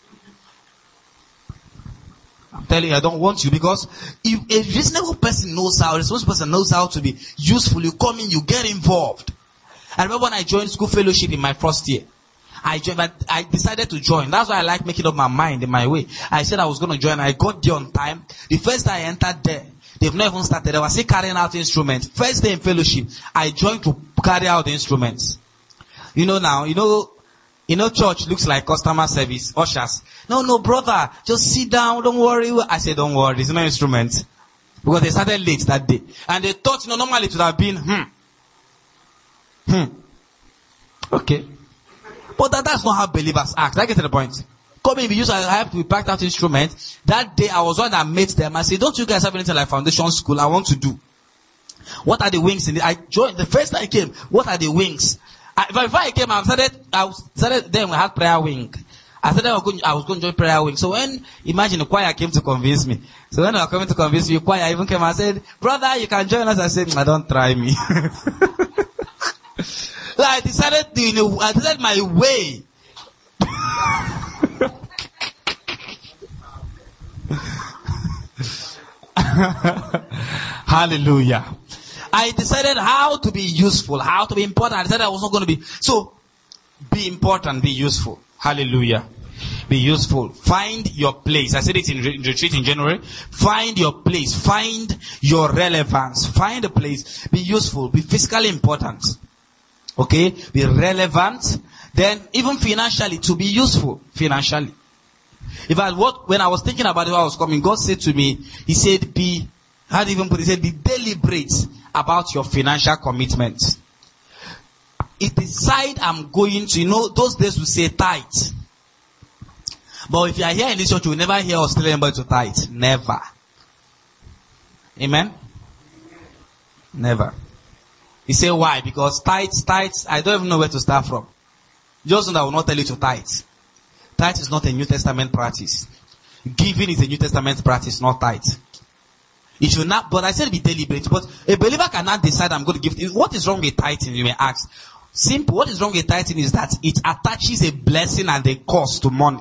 I'm telling you, I don't want you because if a reasonable person knows how, a responsible person knows how to be useful, you come in, you get involved. I remember when I joined school fellowship in my first year. I joined, but I decided to join. That's why I like making up my mind in my way. I said I was going to join. I got there on time. The first day I entered there, they've not even started. They were still carrying out instruments. First day in fellowship, I joined to carry out the instruments. You know now, you know, you know church looks like customer service, ushers. No, no, brother, just sit down, don't worry. I said, don't worry, there's no instrument. Because they started late that day. And they thought, you know, normally it would have been, hmm. Hmm. Okay. But that, that's not how believers act. I get to the point. Come in, we use, I have to pack out instruments. That day, I was one that met them. I said, don't you guys have anything like foundation school? I want to do. What are the wings in it? I joined, the first time I came, what are the wings? I, before I came, I started, I started, then we had prayer wing. I said I was going, I was going to join prayer wing. So when, imagine the choir came to convince me. So when they were coming to convince me, the choir even came and said, brother, you can join us. I said, I don't try me. I decided to, you know, I decided my way. Hallelujah. I decided how to be useful, how to be important. I decided I was not going to be. So, be important, be useful. Hallelujah. Be useful. Find your place. I said it in, re- in retreat in January. Find your place. Find your relevance. Find a place. Be useful. Be physically important. Okay? Be relevant. Then, even financially, to be useful. Financially. If I what when I was thinking about it while I was coming, God said to me, He said, be, how do you even put it? He said, be deliberate about your financial commitment. It decide I'm going to, you know, those days we say tithe. But if you are here in this church, you will never hear us telling anybody to tithe. Never. Amen? Never. He said why? Because tithes, tithes, I don't even know where to start from. Just know that I will not tell you to tithe. Tithe is not a New Testament practice. Giving is a New Testament practice, not tithe. It should not, but I said be deliberate. But a believer cannot decide I'm going to give. What is wrong with tithing? You may ask. Simple. What is wrong with tithing is that it attaches a blessing and a cost to money.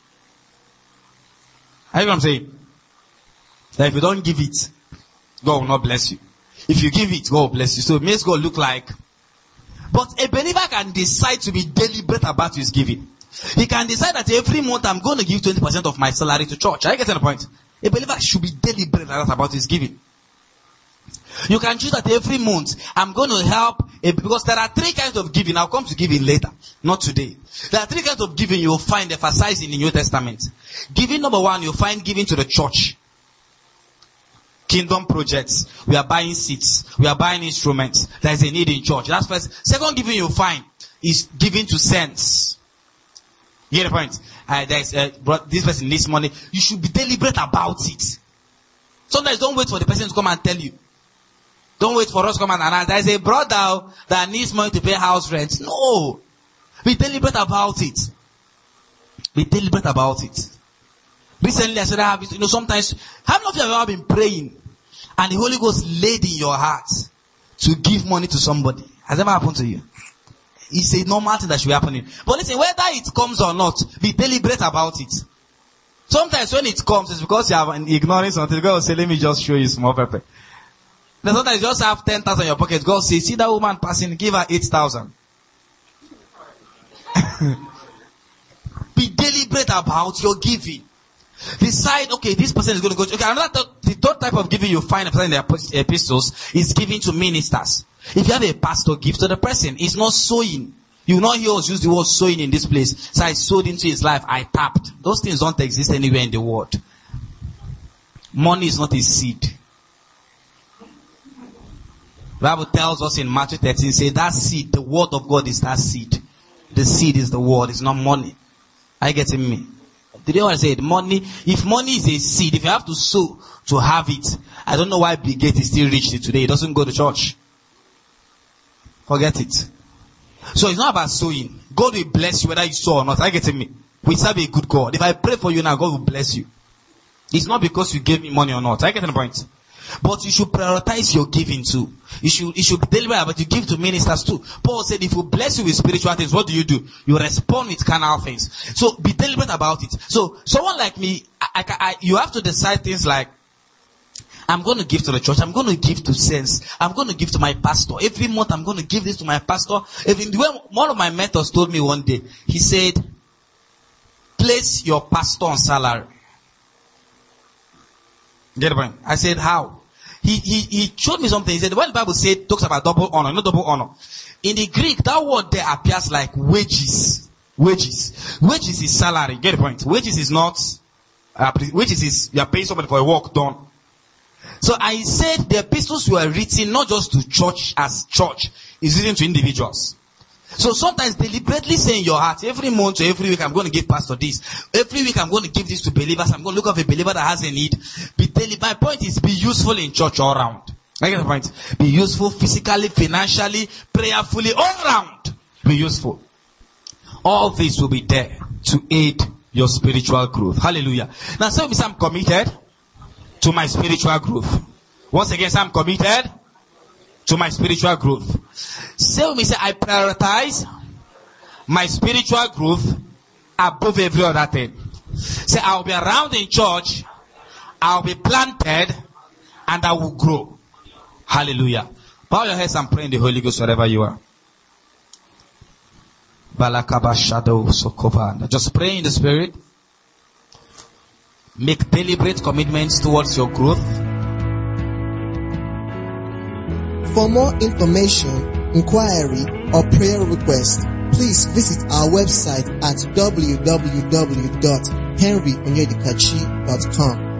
I know what I'm saying? That if you don't give it, God will not bless you. If you give it, God will bless you. So it makes God look like. But a believer can decide to be deliberate about his giving. He can decide that every month I'm going to give twenty percent of my salary to church. Are you getting the point? A believer should be deliberate about his giving. You can choose that every month I'm going to help, a, because there are three kinds of giving. I'll come to giving later, not today. There are three kinds of giving you will find emphasized in the New Testament. Giving number one, you'll find giving to the church. Kingdom projects. We are buying seats. We are buying instruments. There is a need in church. That's first. Second giving you'll find is giving to saints. You get the point? Uh, there is, uh, this person needs money. You should be deliberate about it. Sometimes don't wait for the person to come and tell you. Don't wait for us to come and announce. There is a brother that needs money to pay house rent. No. Be deliberate about it. Be deliberate about it. Recently I said I have, you know, sometimes, how many of you have ever been praying and the Holy Ghost laid in your heart to give money to somebody? Has that ever happened to you? It's a normal thing that should be happening. But listen, whether it comes or not, be deliberate about it. Sometimes when it comes, it's because you have ignoring something. God will say, let me just show you small pepper. Then sometimes you just have ten thousand in your pocket. God will say, see that woman passing, give her eight thousand. Be deliberate about your giving. Decide, okay, this person is going to go to, okay, another th- the third type of giving you find in the epistles is giving to ministers. If you have a pastor, give to the person. It's not sowing. You will not hear us use the word sowing in this place. So I sowed into his life, I tapped. Those things don't exist anywhere in the world. Money is not a seed. The Bible tells us in Matthew thirteen, say that seed, the word of God is that seed. The seed is the word, it's not money. Are you getting me? Did you want to say it? Money, if money is a seed, if you have to sow to have it, I don't know why Bill Gates is still rich today. He doesn't go to church. Forget it. So it's not about sowing. God will bless you whether you sow or not. Are you getting me? We serve a good God. If I pray for you now, God will bless you. It's not because you gave me money or not. Are you getting the point? But you should prioritize your giving too. You should, you should be deliberate about you give to ministers too. Paul said, if you bless you with spiritual things, what do you do? You respond with carnal things. So be deliberate about it. So someone like me, I, I, I, you have to decide things like, I'm going to give to the church. I'm going to give to saints. I'm going to give to my pastor. Every month I'm going to give this to my pastor. Even the way one of my mentors told me one day, he said, place your pastor on salary. Get the point? I said, how? He, he, he showed me something. He said, when the Bible said, talks about double honor, not double honor. In the Greek, that word there appears like wages. Wages. Wages is salary. Get the point? Wages is not, uh, wages is, you are paying somebody for a work done. So I said the epistles were written not just to church as church, it's written to individuals. So sometimes deliberately say in your heart, every month or every week I'm going to give pastor this. Every week I'm going to give this to believers. I'm going to look at a believer that has a need. Be deli- My point is be useful in church all round. I get the point. Be useful physically, financially, prayerfully, all round. Be useful. All this will be there to aid your spiritual growth. Hallelujah. Now say me, I'm committed to my spiritual growth. Once again, I'm committed to my spiritual growth. Say with me, say, I prioritize my spiritual growth above every other thing. Say, I'll be around in church, I'll be planted, and I will grow. Hallelujah. Bow your heads and pray in the Holy Ghost wherever you are. Just pray in the Spirit. Make deliberate commitments towards your growth. For more information, inquiry, or prayer request, please visit our website at w w w dot henry onyedikachi dot com.